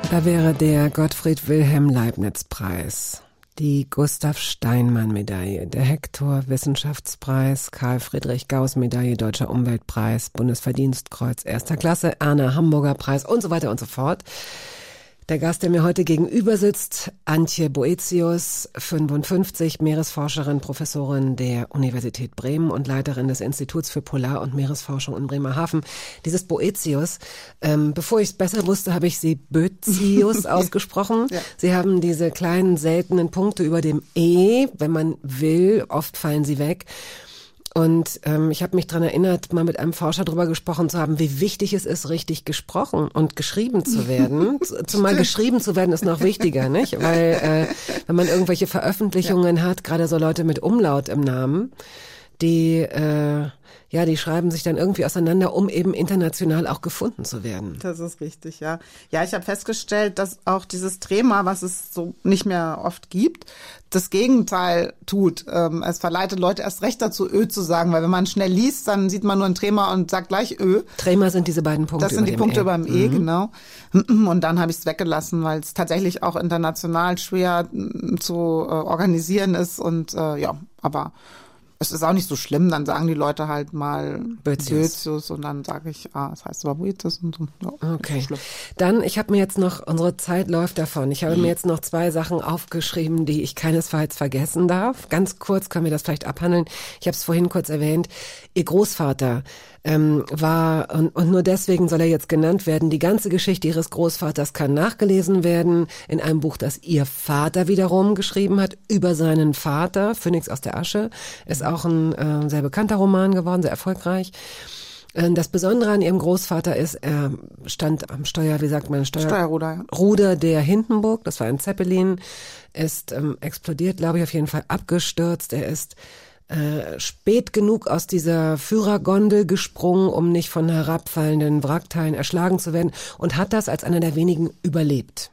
Da wäre der Gottfried Wilhelm Leibniz-Preis, die Gustav Steinmann-Medaille, der Hector-Wissenschaftspreis, Karl-Friedrich-Gauss-Medaille, Deutscher Umweltpreis, Bundesverdienstkreuz erster Klasse, Erna-Hamburger-Preis und so weiter und so fort. Der Gast, der mir heute gegenüber sitzt, Antje Boetius, fünfundfünfzig, Meeresforscherin, Professorin der Universität Bremen und Leiterin des Instituts für Polar- und Meeresforschung in Bremerhaven. Dieses Boetius, ähm, bevor ich es besser wusste, habe ich sie Boetius ausgesprochen. Ja. Sie haben diese kleinen seltenen Punkte über dem E, wenn man will, oft fallen sie weg. Und ähm, ich habe mich daran erinnert, mal mit einem Forscher darüber gesprochen zu haben, wie wichtig es ist, richtig gesprochen und geschrieben zu werden. Zumal geschrieben zu werden ist noch wichtiger, nicht? Weil äh, wenn man irgendwelche Veröffentlichungen ja. hat, gerade so Leute mit Umlaut im Namen, die äh, ja, die schreiben sich dann irgendwie auseinander, um eben international auch gefunden zu werden. Das ist richtig, ja. Ja, ich habe festgestellt, dass auch dieses Trema, was es so nicht mehr oft gibt, das Gegenteil tut. Ähm, es verleitet Leute erst recht dazu, Ö zu sagen, weil wenn man schnell liest, dann sieht man nur ein Trema und sagt gleich Ö. Trema sind diese beiden Punkte. Das sind über die Punkte E. über dem E, mhm. genau. Und dann habe ich es weggelassen, weil es tatsächlich auch international schwer zu äh, organisieren ist und äh, ja, aber es ist auch nicht so schlimm, dann sagen die Leute halt mal Boetius und dann sage ich, ah, es heißt aber Boetius und so. Ja, okay. Dann, ich habe mir jetzt noch, unsere Zeit läuft davon, ich habe mhm. mir jetzt noch zwei Sachen aufgeschrieben, die ich keinesfalls vergessen darf. Ganz kurz können wir das vielleicht abhandeln. Ich habe es vorhin kurz erwähnt. Ihr Großvater ähm, war, und, und nur deswegen soll er jetzt genannt werden, die ganze Geschichte ihres Großvaters kann nachgelesen werden in einem Buch, das ihr Vater wiederum geschrieben hat, über seinen Vater, Phönix aus der Asche, ist auch ein äh, sehr bekannter Roman geworden, sehr erfolgreich. Äh, das Besondere an ihrem Großvater ist, er stand am Steuer, wie sagt man, Steuer, Steuerruder, ja. Ruder der Hindenburg, das war ein Zeppelin, ist ähm, explodiert, glaube ich, auf jeden Fall abgestürzt. Er ist äh, spät genug aus dieser Führergondel gesprungen, um nicht von herabfallenden Wrackteilen erschlagen zu werden und hat das als einer der wenigen überlebt.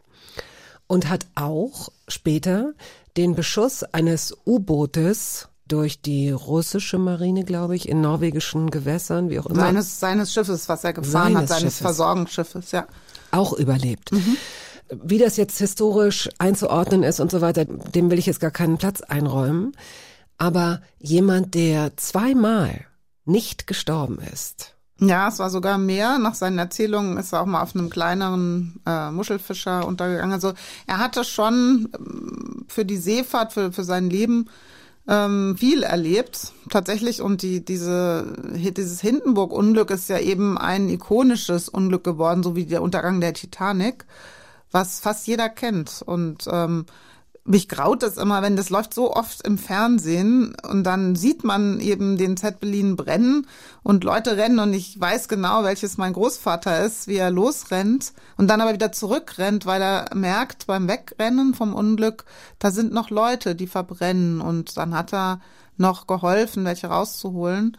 Und hat auch später den Beschuss eines U-Bootes durch die russische Marine, glaube ich, in norwegischen Gewässern, wie auch immer. Seines, seines Schiffes, was er gefahren seines hat, seines Schiffes. Versorgungsschiffes, ja. Auch überlebt. Mhm. Wie das jetzt historisch einzuordnen ist und so weiter, dem will ich jetzt gar keinen Platz einräumen. Aber jemand, der zweimal nicht gestorben ist. Ja, es war sogar mehr. Nach seinen Erzählungen ist er auch mal auf einem kleineren äh, Muschelfischer untergegangen. Also er hatte schon ähm, für die Seefahrt, für, für sein Leben ähm, viel erlebt, tatsächlich. Und die diese dieses Hindenburg-Unglück ist ja eben ein ikonisches Unglück geworden, so wie der Untergang der Titanic, was fast jeder kennt. Und ähm, mich graut es immer, wenn das läuft so oft im Fernsehen und dann sieht man eben den Zeppelin brennen und Leute rennen und ich weiß genau, welches mein Großvater ist, wie er losrennt und dann aber wieder zurückrennt, weil er merkt beim Wegrennen vom Unglück, da sind noch Leute, die verbrennen und dann hat er noch geholfen, welche rauszuholen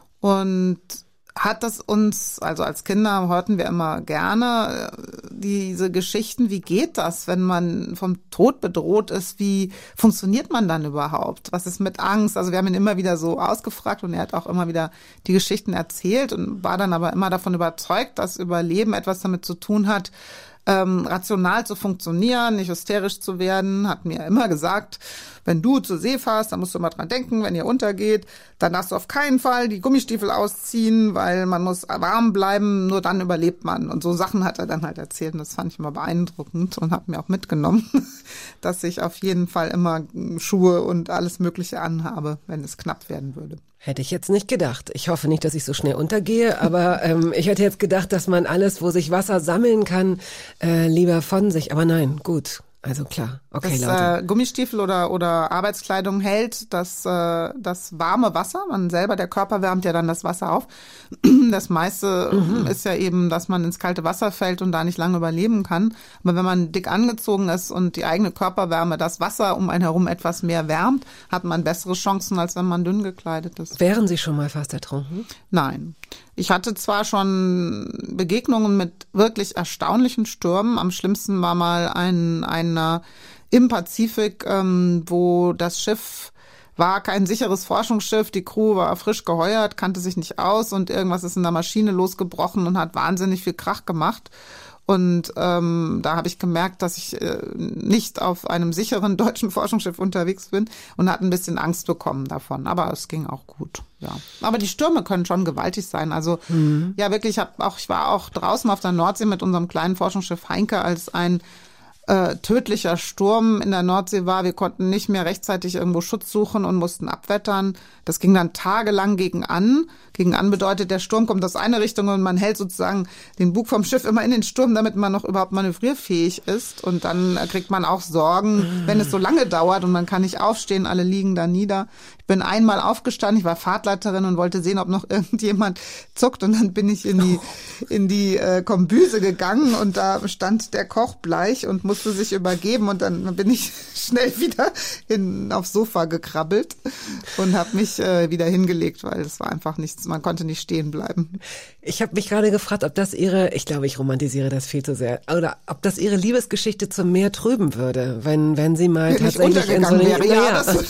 und hat das uns, also als Kinder hörten wir immer gerne diese Geschichten, wie geht das, wenn man vom Tod bedroht ist, wie funktioniert man dann überhaupt, was ist mit Angst, also wir haben ihn immer wieder so ausgefragt und er hat auch immer wieder die Geschichten erzählt und war dann aber immer davon überzeugt, dass Überleben etwas damit zu tun hat, ähm, rational zu funktionieren, nicht hysterisch zu werden, hat mir immer gesagt, wenn du zur See fährst, dann musst du immer dran denken, wenn ihr untergeht, dann darfst du auf keinen Fall die Gummistiefel ausziehen, weil man muss warm bleiben, nur dann überlebt man. Und so Sachen hat er dann halt erzählt und das fand ich immer beeindruckend und habe mir auch mitgenommen, dass ich auf jeden Fall immer Schuhe und alles Mögliche anhabe, wenn es knapp werden würde. Hätte ich jetzt nicht gedacht. Ich hoffe nicht, dass ich so schnell untergehe, aber ähm, ich hätte jetzt gedacht, dass man alles, wo sich Wasser sammeln kann, äh, lieber von sich. Aber nein, gut. Also klar, okay, das, Leute. Äh, Gummistiefel oder oder Arbeitskleidung hält das äh, das warme Wasser. Man selber, der Körper wärmt ja dann das Wasser auf. Das meiste mhm. ist ja eben, dass man ins kalte Wasser fällt und da nicht lange überleben kann. Aber wenn man dick angezogen ist und die eigene Körperwärme das Wasser um einen herum etwas mehr wärmt, hat man bessere Chancen, als wenn man dünn gekleidet ist. Wären Sie schon mal fast ertrunken? Nein. Ich hatte zwar schon Begegnungen mit wirklich erstaunlichen Stürmen. Am schlimmsten war mal ein einer im Pazifik, ähm, wo das Schiff war kein sicheres Forschungsschiff, die Crew war frisch geheuert, kannte sich nicht aus und irgendwas ist in der Maschine losgebrochen und hat wahnsinnig viel Krach gemacht. Und ähm, da habe ich gemerkt, dass ich äh, nicht auf einem sicheren deutschen Forschungsschiff unterwegs bin und hatte ein bisschen Angst bekommen davon. Aber es ging auch gut, ja. Aber die Stürme können schon gewaltig sein. Also mhm. ja, wirklich, ich, hab auch, ich war auch draußen auf der Nordsee mit unserem kleinen Forschungsschiff Heinke, als ein Äh, tödlicher Sturm in der Nordsee war. Wir konnten nicht mehr rechtzeitig irgendwo Schutz suchen und mussten abwettern. Das ging dann tagelang gegen an. Gegen an bedeutet, der Sturm kommt aus einer Richtung und man hält sozusagen den Bug vom Schiff immer in den Sturm, damit man noch überhaupt manövrierfähig ist. Und dann kriegt man auch Sorgen, wenn es so lange dauert und man kann nicht aufstehen, alle liegen da nieder. Ich bin einmal aufgestanden, ich war Fahrtleiterin und wollte sehen, ob noch irgendjemand zuckt. Und dann bin ich in die, in die äh, Kombüse gegangen und da stand der Koch bleich und musste sich übergeben. Und dann bin ich schnell wieder in, aufs Sofa gekrabbelt und habe mich äh, wieder hingelegt, weil es war einfach nichts, man konnte nicht stehen bleiben. Ich habe mich gerade gefragt, ob das ihre, ich glaube, ich romantisiere das viel zu sehr, oder ob das ihre Liebesgeschichte zum Meer trüben würde, wenn wenn sie mal wenn tatsächlich in so eine, wäre. Ja, ja. das,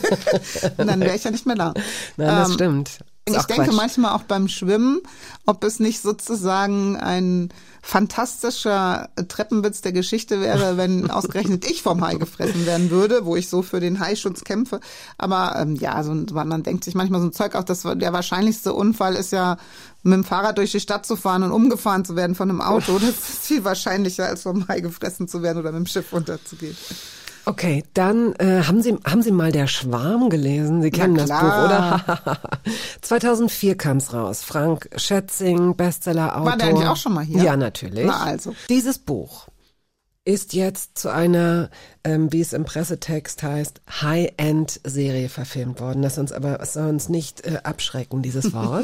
dann wäre ich ja nicht mehr da. Nein, das ähm, stimmt. Ich denke Quatsch. manchmal auch beim Schwimmen, ob es nicht sozusagen ein fantastischer Treppenwitz der Geschichte wäre, wenn ausgerechnet ich vom Hai gefressen werden würde, wo ich so für den Haischutz kämpfe. Aber ähm, ja, so, man denkt sich manchmal so ein Zeug auch, dass der wahrscheinlichste Unfall ist ja, mit dem Fahrrad durch die Stadt zu fahren und umgefahren zu werden von einem Auto. Das ist viel wahrscheinlicher, als vom Hai gefressen zu werden oder mit dem Schiff unterzugehen. Okay, dann äh, haben Sie haben Sie mal Der Schwarm gelesen? Sie kennen das Buch, oder? zweitausendvier kam's raus. Frank Schätzing, Bestsellerautor. War der eigentlich auch schon mal hier? Ja, natürlich. Na also. Dieses Buch ist jetzt zu einer, ähm, wie es im Pressetext heißt, High-End-Serie verfilmt worden. Das uns aber das soll uns nicht äh, abschrecken, dieses Wort.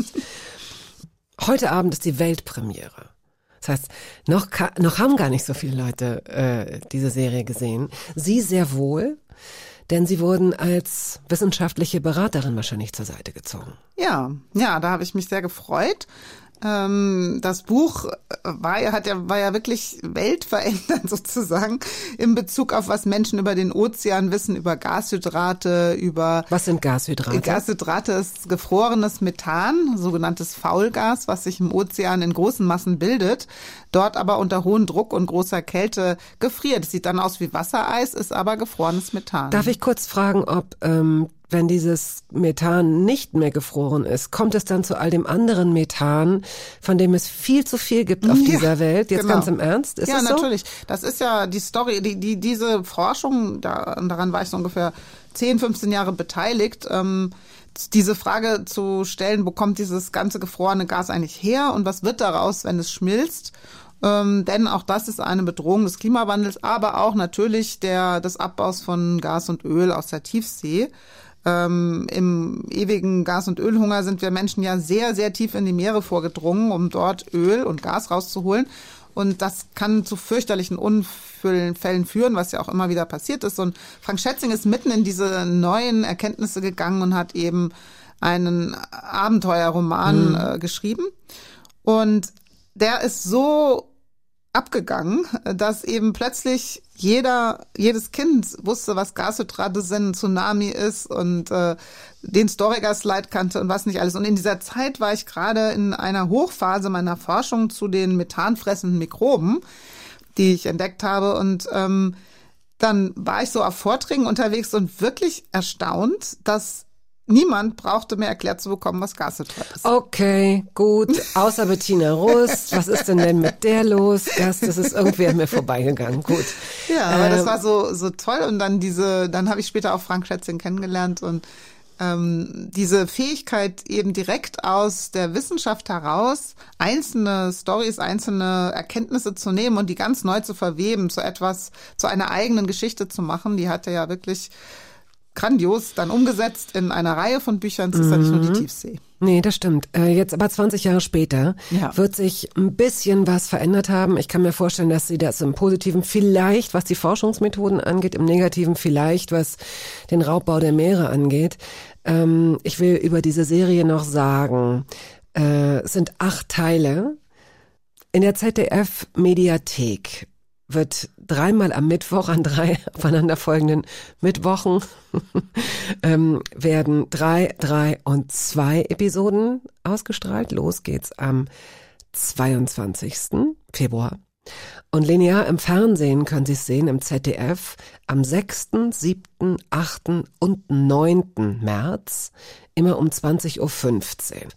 Heute Abend ist die Weltpremiere. Das heißt, noch, noch haben gar nicht so viele Leute äh, diese Serie gesehen. Sie sehr wohl, denn sie wurden als wissenschaftliche Beraterin wahrscheinlich zur Seite gezogen. Ja, ja, da habe ich mich sehr gefreut. Ähm, das Buch war ja, hat ja, war ja wirklich weltverändernd sozusagen in Bezug auf was Menschen über den Ozean wissen, über Gashydrate, über... Was sind Gashydrate? Gashydrate ist gefrorenes Methan, sogenanntes Faulgas, was sich im Ozean in großen Massen bildet, dort aber unter hohem Druck und großer Kälte gefriert. Es sieht dann aus wie Wassereis, ist aber gefrorenes Methan. Darf ich kurz fragen, ob... Ähm wenn dieses Methan nicht mehr gefroren ist, kommt es dann zu all dem anderen Methan, von dem es viel zu viel gibt auf ja, dieser Welt? Jetzt genau. Ganz im Ernst? Ist ja, es so? natürlich. Das ist ja die Story, die, die diese Forschung, da, daran war ich so ungefähr zehn, fünfzehn Jahre beteiligt, ähm, diese Frage zu stellen, wo kommt dieses ganze gefrorene Gas eigentlich her und was wird daraus, wenn es schmilzt? Ähm, denn auch das ist eine Bedrohung des Klimawandels, aber auch natürlich der des Abbaus von Gas und Öl aus der Tiefsee. Ähm, im ewigen Gas- und Ölhunger sind wir Menschen ja sehr, sehr tief in die Meere vorgedrungen, um dort Öl und Gas rauszuholen. Und das kann zu fürchterlichen Unfällen führen, was ja auch immer wieder passiert ist. Und Frank Schätzing ist mitten in diese neuen Erkenntnisse gegangen und hat eben einen Abenteuerroman mhm. äh, geschrieben. Und der ist so abgegangen, dass eben plötzlich jeder, jedes Kind wusste, was Gashydrate sind, ein Tsunami ist und äh, den Storygar-Slide kannte und was nicht alles. Und in dieser Zeit war ich gerade in einer Hochphase meiner Forschung zu den methanfressenden Mikroben, die ich entdeckt habe. Und ähm, dann war ich so auf Vorträgen unterwegs und wirklich erstaunt, dass niemand brauchte mehr erklärt zu bekommen, was Gashydrat ist. Okay, gut. Außer Bettina Rust. Was ist denn denn mit der los? Gas, das ist irgendwie an mir vorbeigegangen. Gut. Ja, aber ähm, das war so so toll. Und dann diese, dann habe ich später auch Frank Schätzing kennengelernt und ähm, diese Fähigkeit eben direkt aus der Wissenschaft heraus einzelne Storys, einzelne Erkenntnisse zu nehmen und die ganz neu zu verweben, zu etwas, zu einer eigenen Geschichte zu machen, die hat er ja wirklich grandios dann umgesetzt in einer Reihe von Büchern. Es ist ja nicht nur die Tiefsee. Nee, das stimmt. Äh, jetzt aber zwanzig Jahre später ja. wird sich ein bisschen was verändert haben. Ich kann mir vorstellen, dass Sie das im Positiven vielleicht, was die Forschungsmethoden angeht, im Negativen vielleicht, was den Raubbau der Meere angeht. Ähm, ich will über diese Serie noch sagen, äh, es sind acht Teile. In der Z D F-Mediathek wird dreimal am Mittwoch an drei aufeinanderfolgenden Mittwochen ähm, werden drei, drei und zwei Episoden ausgestrahlt. Los geht's am zweiundzwanzigsten Februar. Und linear im Fernsehen können Sie es sehen, im Z D F, am sechsten, siebten, achten und neunten März, immer um zwanzig Uhr fünfzehn.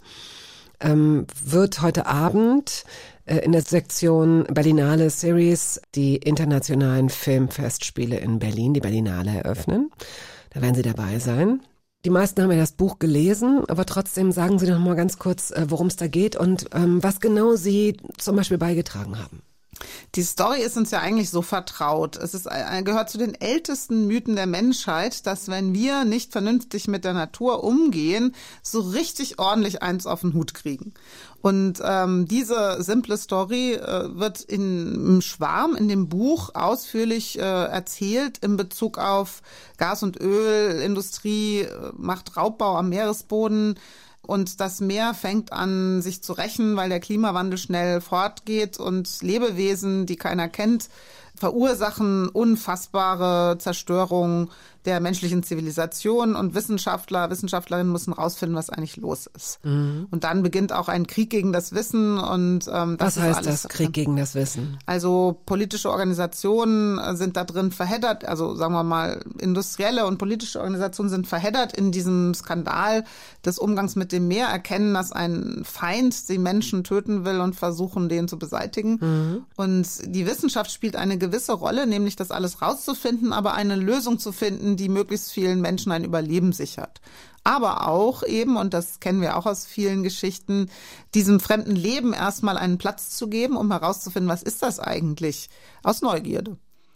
Ähm, wird heute Abend äh, in der Sektion Berlinale Series die internationalen Filmfestspiele in Berlin, die Berlinale, eröffnen. Da werden Sie dabei sein. Die meisten haben ja das Buch gelesen, aber trotzdem sagen Sie doch mal ganz kurz, äh, worum es da geht und ähm, was genau Sie zum Beispiel beigetragen haben. Die Story ist uns ja eigentlich so vertraut. Es ist, gehört zu den ältesten Mythen der Menschheit, dass wenn wir nicht vernünftig mit der Natur umgehen, so richtig ordentlich eins auf den Hut kriegen. Und ähm, diese simple Story äh, wird in, im Schwarm in dem Buch ausführlich äh, erzählt in Bezug auf Gas- und Ölindustrie, äh, macht Raubbau am Meeresboden. Und das Meer fängt an, sich zu rächen, weil der Klimawandel schnell fortgeht und Lebewesen, die keiner kennt, verursachen unfassbare Zerstörung der menschlichen Zivilisation und Wissenschaftler, Wissenschaftlerinnen müssen rausfinden, was eigentlich los ist. Mhm. Und dann beginnt auch ein Krieg gegen das Wissen und ähm, das was heißt ist alles, das, Krieg gegen das Wissen? Also politische Organisationen sind da drin verheddert, also sagen wir mal industrielle und politische Organisationen sind verheddert in diesem Skandal des Umgangs mit dem Meer, erkennen, dass ein Feind die Menschen töten will und versuchen, den zu beseitigen. Mhm. Und die Wissenschaft spielt eine gewisse Rolle, nämlich das alles rauszufinden, aber eine Lösung zu finden, die möglichst vielen Menschen ein Überleben sichert. Aber auch eben, und das kennen wir auch aus vielen Geschichten, diesem fremden Leben erstmal einen Platz zu geben, um herauszufinden, was ist das eigentlich? Aus Neugierde.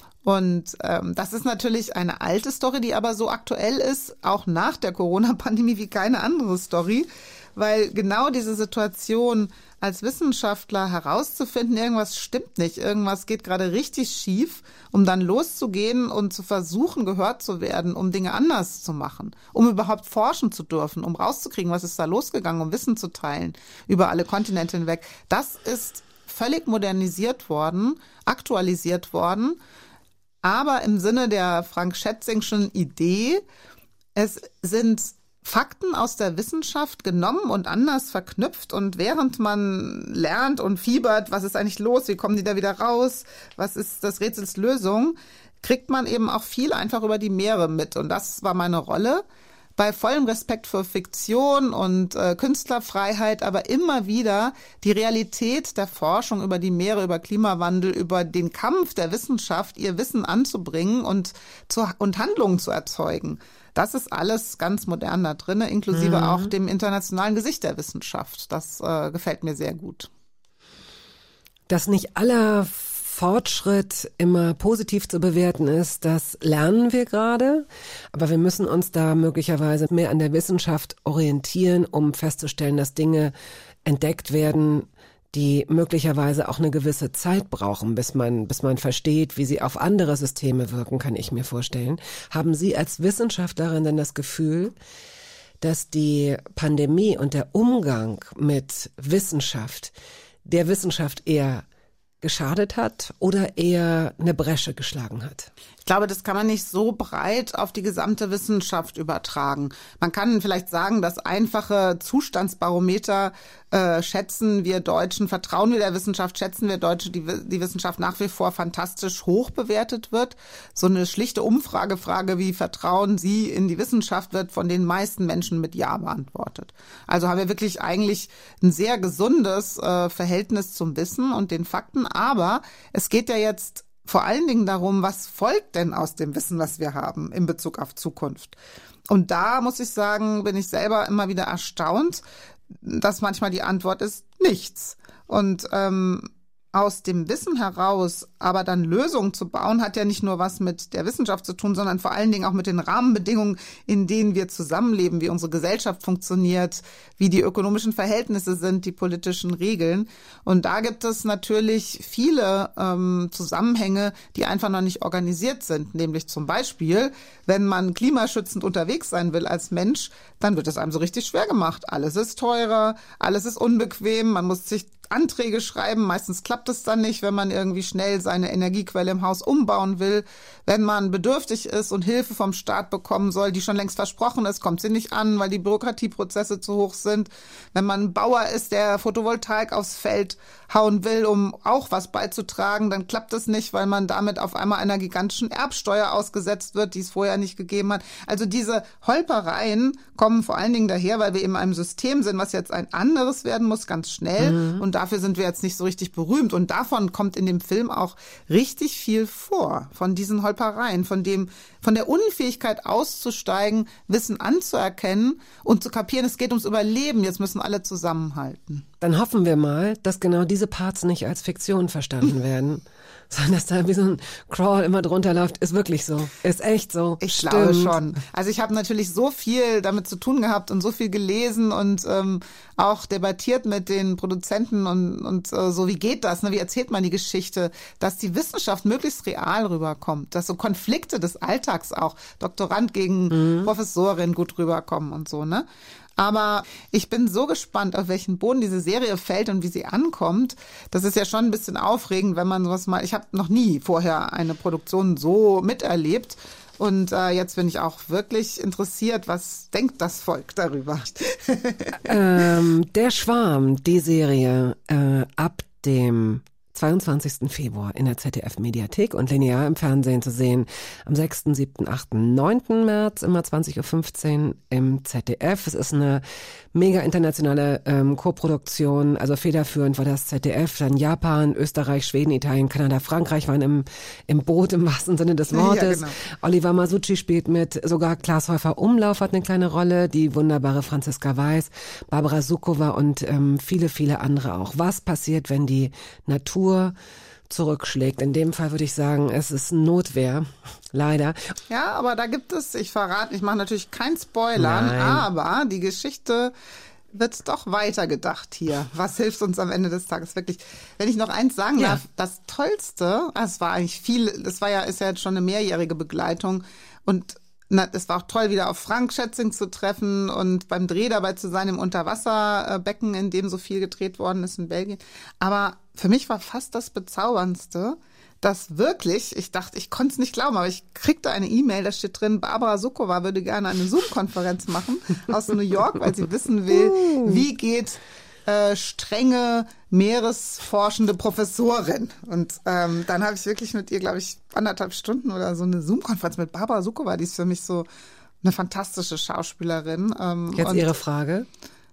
Und ähm, das ist natürlich eine alte Story, die aber so aktuell ist, auch nach der Corona-Pandemie wie keine andere Story, weil genau diese Situation als Wissenschaftler herauszufinden, irgendwas stimmt nicht, irgendwas geht gerade richtig schief, um dann loszugehen und zu versuchen, gehört zu werden, um Dinge anders zu machen, um überhaupt forschen zu dürfen, um rauszukriegen, was ist da losgegangen, um Wissen zu teilen über alle Kontinente hinweg. Das ist völlig modernisiert worden, aktualisiert worden, aber im Sinne der Frank Schätzingschen Idee, es sind Fakten aus der Wissenschaft genommen und anders verknüpft und während man lernt und fiebert, was ist eigentlich los, wie kommen die da wieder raus, was ist das Rätsels Lösung, kriegt man eben auch viel einfach über die Meere mit und das war meine Rolle. Bei vollem Respekt für Fiktion und äh, Künstlerfreiheit, aber immer wieder die Realität der Forschung über die Meere, über Klimawandel, über den Kampf der Wissenschaft, ihr Wissen anzubringen und, zu, und Handlungen zu erzeugen. Das ist alles ganz modern da drin, inklusive mhm. auch dem internationalen Gesicht der Wissenschaft. Das äh, gefällt mir sehr gut. Dass nicht aller Fortschritt immer positiv zu bewerten ist, das lernen wir gerade. Aber wir müssen uns da möglicherweise mehr an der Wissenschaft orientieren, um festzustellen, dass Dinge entdeckt werden, die möglicherweise auch eine gewisse Zeit brauchen, bis man, bis man versteht, wie sie auf andere Systeme wirken, kann ich mir vorstellen. Haben Sie als Wissenschaftlerin denn das Gefühl, dass die Pandemie und der Umgang mit Wissenschaft der Wissenschaft eher geschadet hat oder eher eine Bresche geschlagen hat? Ich glaube, das kann man nicht so breit auf die gesamte Wissenschaft übertragen. Man kann vielleicht sagen, das einfache Zustandsbarometer äh, schätzen wir Deutschen, vertrauen wir der Wissenschaft, schätzen wir Deutsche, die, die Wissenschaft nach wie vor fantastisch hoch bewertet wird. So eine schlichte Umfragefrage wie Vertrauen Sie in die Wissenschaft wird von den meisten Menschen mit Ja beantwortet. Also haben wir wirklich eigentlich ein sehr gesundes äh, Verhältnis zum Wissen und den Fakten. Aber es geht ja jetzt vor allen Dingen darum, was folgt denn aus dem Wissen, was wir haben in Bezug auf Zukunft. Und da muss ich sagen, bin ich selber immer wieder erstaunt, dass manchmal die Antwort ist nichts. Und ähm, aus dem Wissen heraus aber dann Lösungen zu bauen, hat ja nicht nur was mit der Wissenschaft zu tun, sondern vor allen Dingen auch mit den Rahmenbedingungen, in denen wir zusammenleben, wie unsere Gesellschaft funktioniert, wie die ökonomischen Verhältnisse sind, die politischen Regeln. Und da gibt es natürlich viele ähm, Zusammenhänge, die einfach noch nicht organisiert sind. Nämlich zum Beispiel, wenn man klimaschützend unterwegs sein will als Mensch, dann wird es einem so richtig schwer gemacht. Alles ist teurer, alles ist unbequem, man muss sich Anträge schreiben. Meistens klappt es dann nicht, wenn man irgendwie schnell seine Energiequelle im Haus umbauen will. Wenn man bedürftig ist und Hilfe vom Staat bekommen soll, die schon längst versprochen ist, kommt sie nicht an, weil die Bürokratieprozesse zu hoch sind. Wenn man ein Bauer ist, der Photovoltaik aufs Feld hauen will, um auch was beizutragen, dann klappt es nicht, weil man damit auf einmal einer gigantischen Erbsteuer ausgesetzt wird, die es vorher nicht gegeben hat. Also diese Holpereien kommen vor allen Dingen daher, weil wir in einem System sind, was jetzt ein anderes werden muss, ganz schnell. Mhm. Und dafür sind wir jetzt nicht so richtig berühmt. Und davon kommt in dem Film auch richtig viel vor, von diesen Holpereien, von dem, von der Unfähigkeit auszusteigen, Wissen anzuerkennen und zu kapieren, es geht ums Überleben. Jetzt müssen alle zusammenhalten. Dann hoffen wir mal, dass genau diese Parts nicht als Fiktion verstanden werden, sondern dass da wie so ein Crawl immer drunter läuft. Ist wirklich so. Ist echt so. Ich Stimmt. glaube schon. Also ich habe natürlich so viel damit zu tun gehabt und so viel gelesen und ähm, auch debattiert mit den Produzenten und, und äh, so, wie geht das? Ne? Wie erzählt man die Geschichte? Dass die Wissenschaft möglichst real rüberkommt. Dass so Konflikte des Alltags auch, Doktorand gegen mhm. Professorin gut rüberkommen und so, ne? Aber ich bin so gespannt, auf welchen Boden diese Serie fällt und wie sie ankommt. Das ist ja schon ein bisschen aufregend, wenn man sowas mal, ich habe noch nie vorher eine Produktion so miterlebt. Und äh, jetzt bin ich auch wirklich interessiert, was denkt das Volk darüber? ähm, Der Schwarm, die Serie äh, ab dem zweiundzwanzigsten Februar in der Z D F-Mediathek und linear im Fernsehen zu sehen. Am sechsten, siebten, achten, neunten März, immer zwanzig Uhr fünfzehn im Z D F. Es ist eine mega internationale ähm, Co-Produktion, also federführend war das Z D F, dann Japan, Österreich, Schweden, Italien, Kanada, Frankreich waren im, im Boot im wahrsten Sinne des Wortes. Ja, genau. Oliver Masucci spielt mit, sogar Klaas Häufer-Umlauf hat eine kleine Rolle, die wunderbare Franziska Weiß, Barbara Sukowa und ähm, viele, viele andere auch. Was passiert, wenn die Natur zurückschlägt? In dem Fall würde ich sagen, es ist Notwehr, leider. Ja, aber da gibt es, ich verrate, ich mache natürlich kein Spoilern, Nein. aber die Geschichte wird doch weitergedacht hier. Was hilft uns am Ende des Tages wirklich? Wenn ich noch eins sagen ja. darf, das Tollste, es war eigentlich viel, das war ja, ist ja jetzt schon eine mehrjährige Begleitung und na, es war auch toll, wieder auf Frank Schätzing zu treffen und beim Dreh dabei zu sein im Unterwasserbecken, in dem so viel gedreht worden ist in Belgien. Aber für mich war fast das Bezauberndste, dass wirklich, ich dachte, ich konnte es nicht glauben, aber ich kriegte eine E-Mail, da steht drin, Barbara Sukowa würde gerne eine Zoom-Konferenz machen aus New York, weil sie wissen will, wie geht äh, strenge meeresforschende Professorin. Und ähm, dann habe ich wirklich mit ihr, glaube ich, anderthalb Stunden oder so eine Zoom-Konferenz mit Barbara Sukowa, die ist für mich so eine fantastische Schauspielerin. Ähm, Jetzt und Ihre Frage.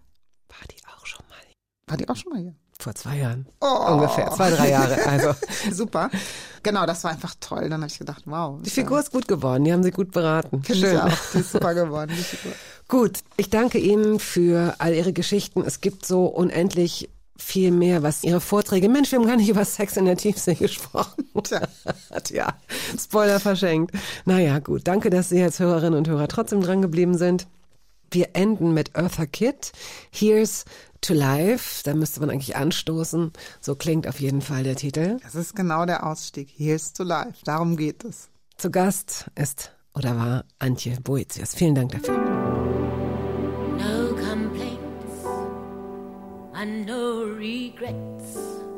War die auch schon mal hier? War die auch schon mal hier? Vor zwei Jahren. Oh. Ungefähr, zwei, drei Jahre. Also super. Genau, das war einfach toll. Dann habe ich gedacht, wow. Die Figur ja. ist gut geworden, die haben sie gut beraten. Finde Schön. ich auch, die ist super geworden, die Figur. Gut, ich danke Ihnen für all Ihre Geschichten. Es gibt so unendlich viel mehr, was Ihre Vorträge... Mensch, wir haben gar nicht über Sex in der Tiefsee gesprochen. Tja, Tja. Spoiler verschenkt. Naja, gut. Danke, dass Sie als Hörerinnen und Hörer trotzdem dran geblieben sind. Wir enden mit Eartha Kitt. Here's to Life. Da müsste man eigentlich anstoßen. So klingt auf jeden Fall der Titel. Das ist genau der Ausstieg. Here's to Life. Darum geht es. Zu Gast ist oder war Antje Boetius. Vielen Dank dafür. No complaints and no regrets.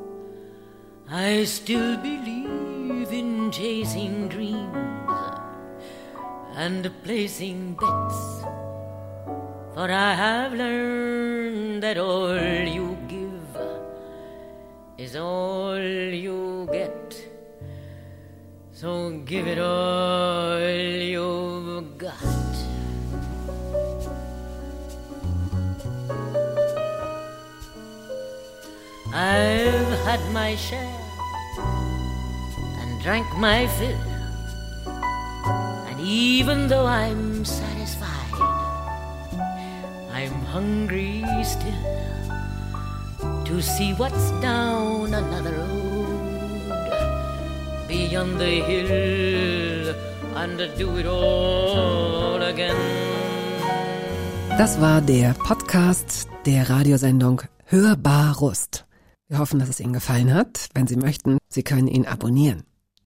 I still believe in chasing dreams and placing bets. For I have learned that all you give is all you get. So give it all you've got. I've had my share and drank my fill. And even though I'm satisfied, I'm hungry still to see what's down another road, beyond the hill, and do it all again. Das war der Podcast der Radiosendung Hörbar Rust. Wir hoffen, dass es Ihnen gefallen hat. Wenn Sie möchten, Sie können ihn abonnieren.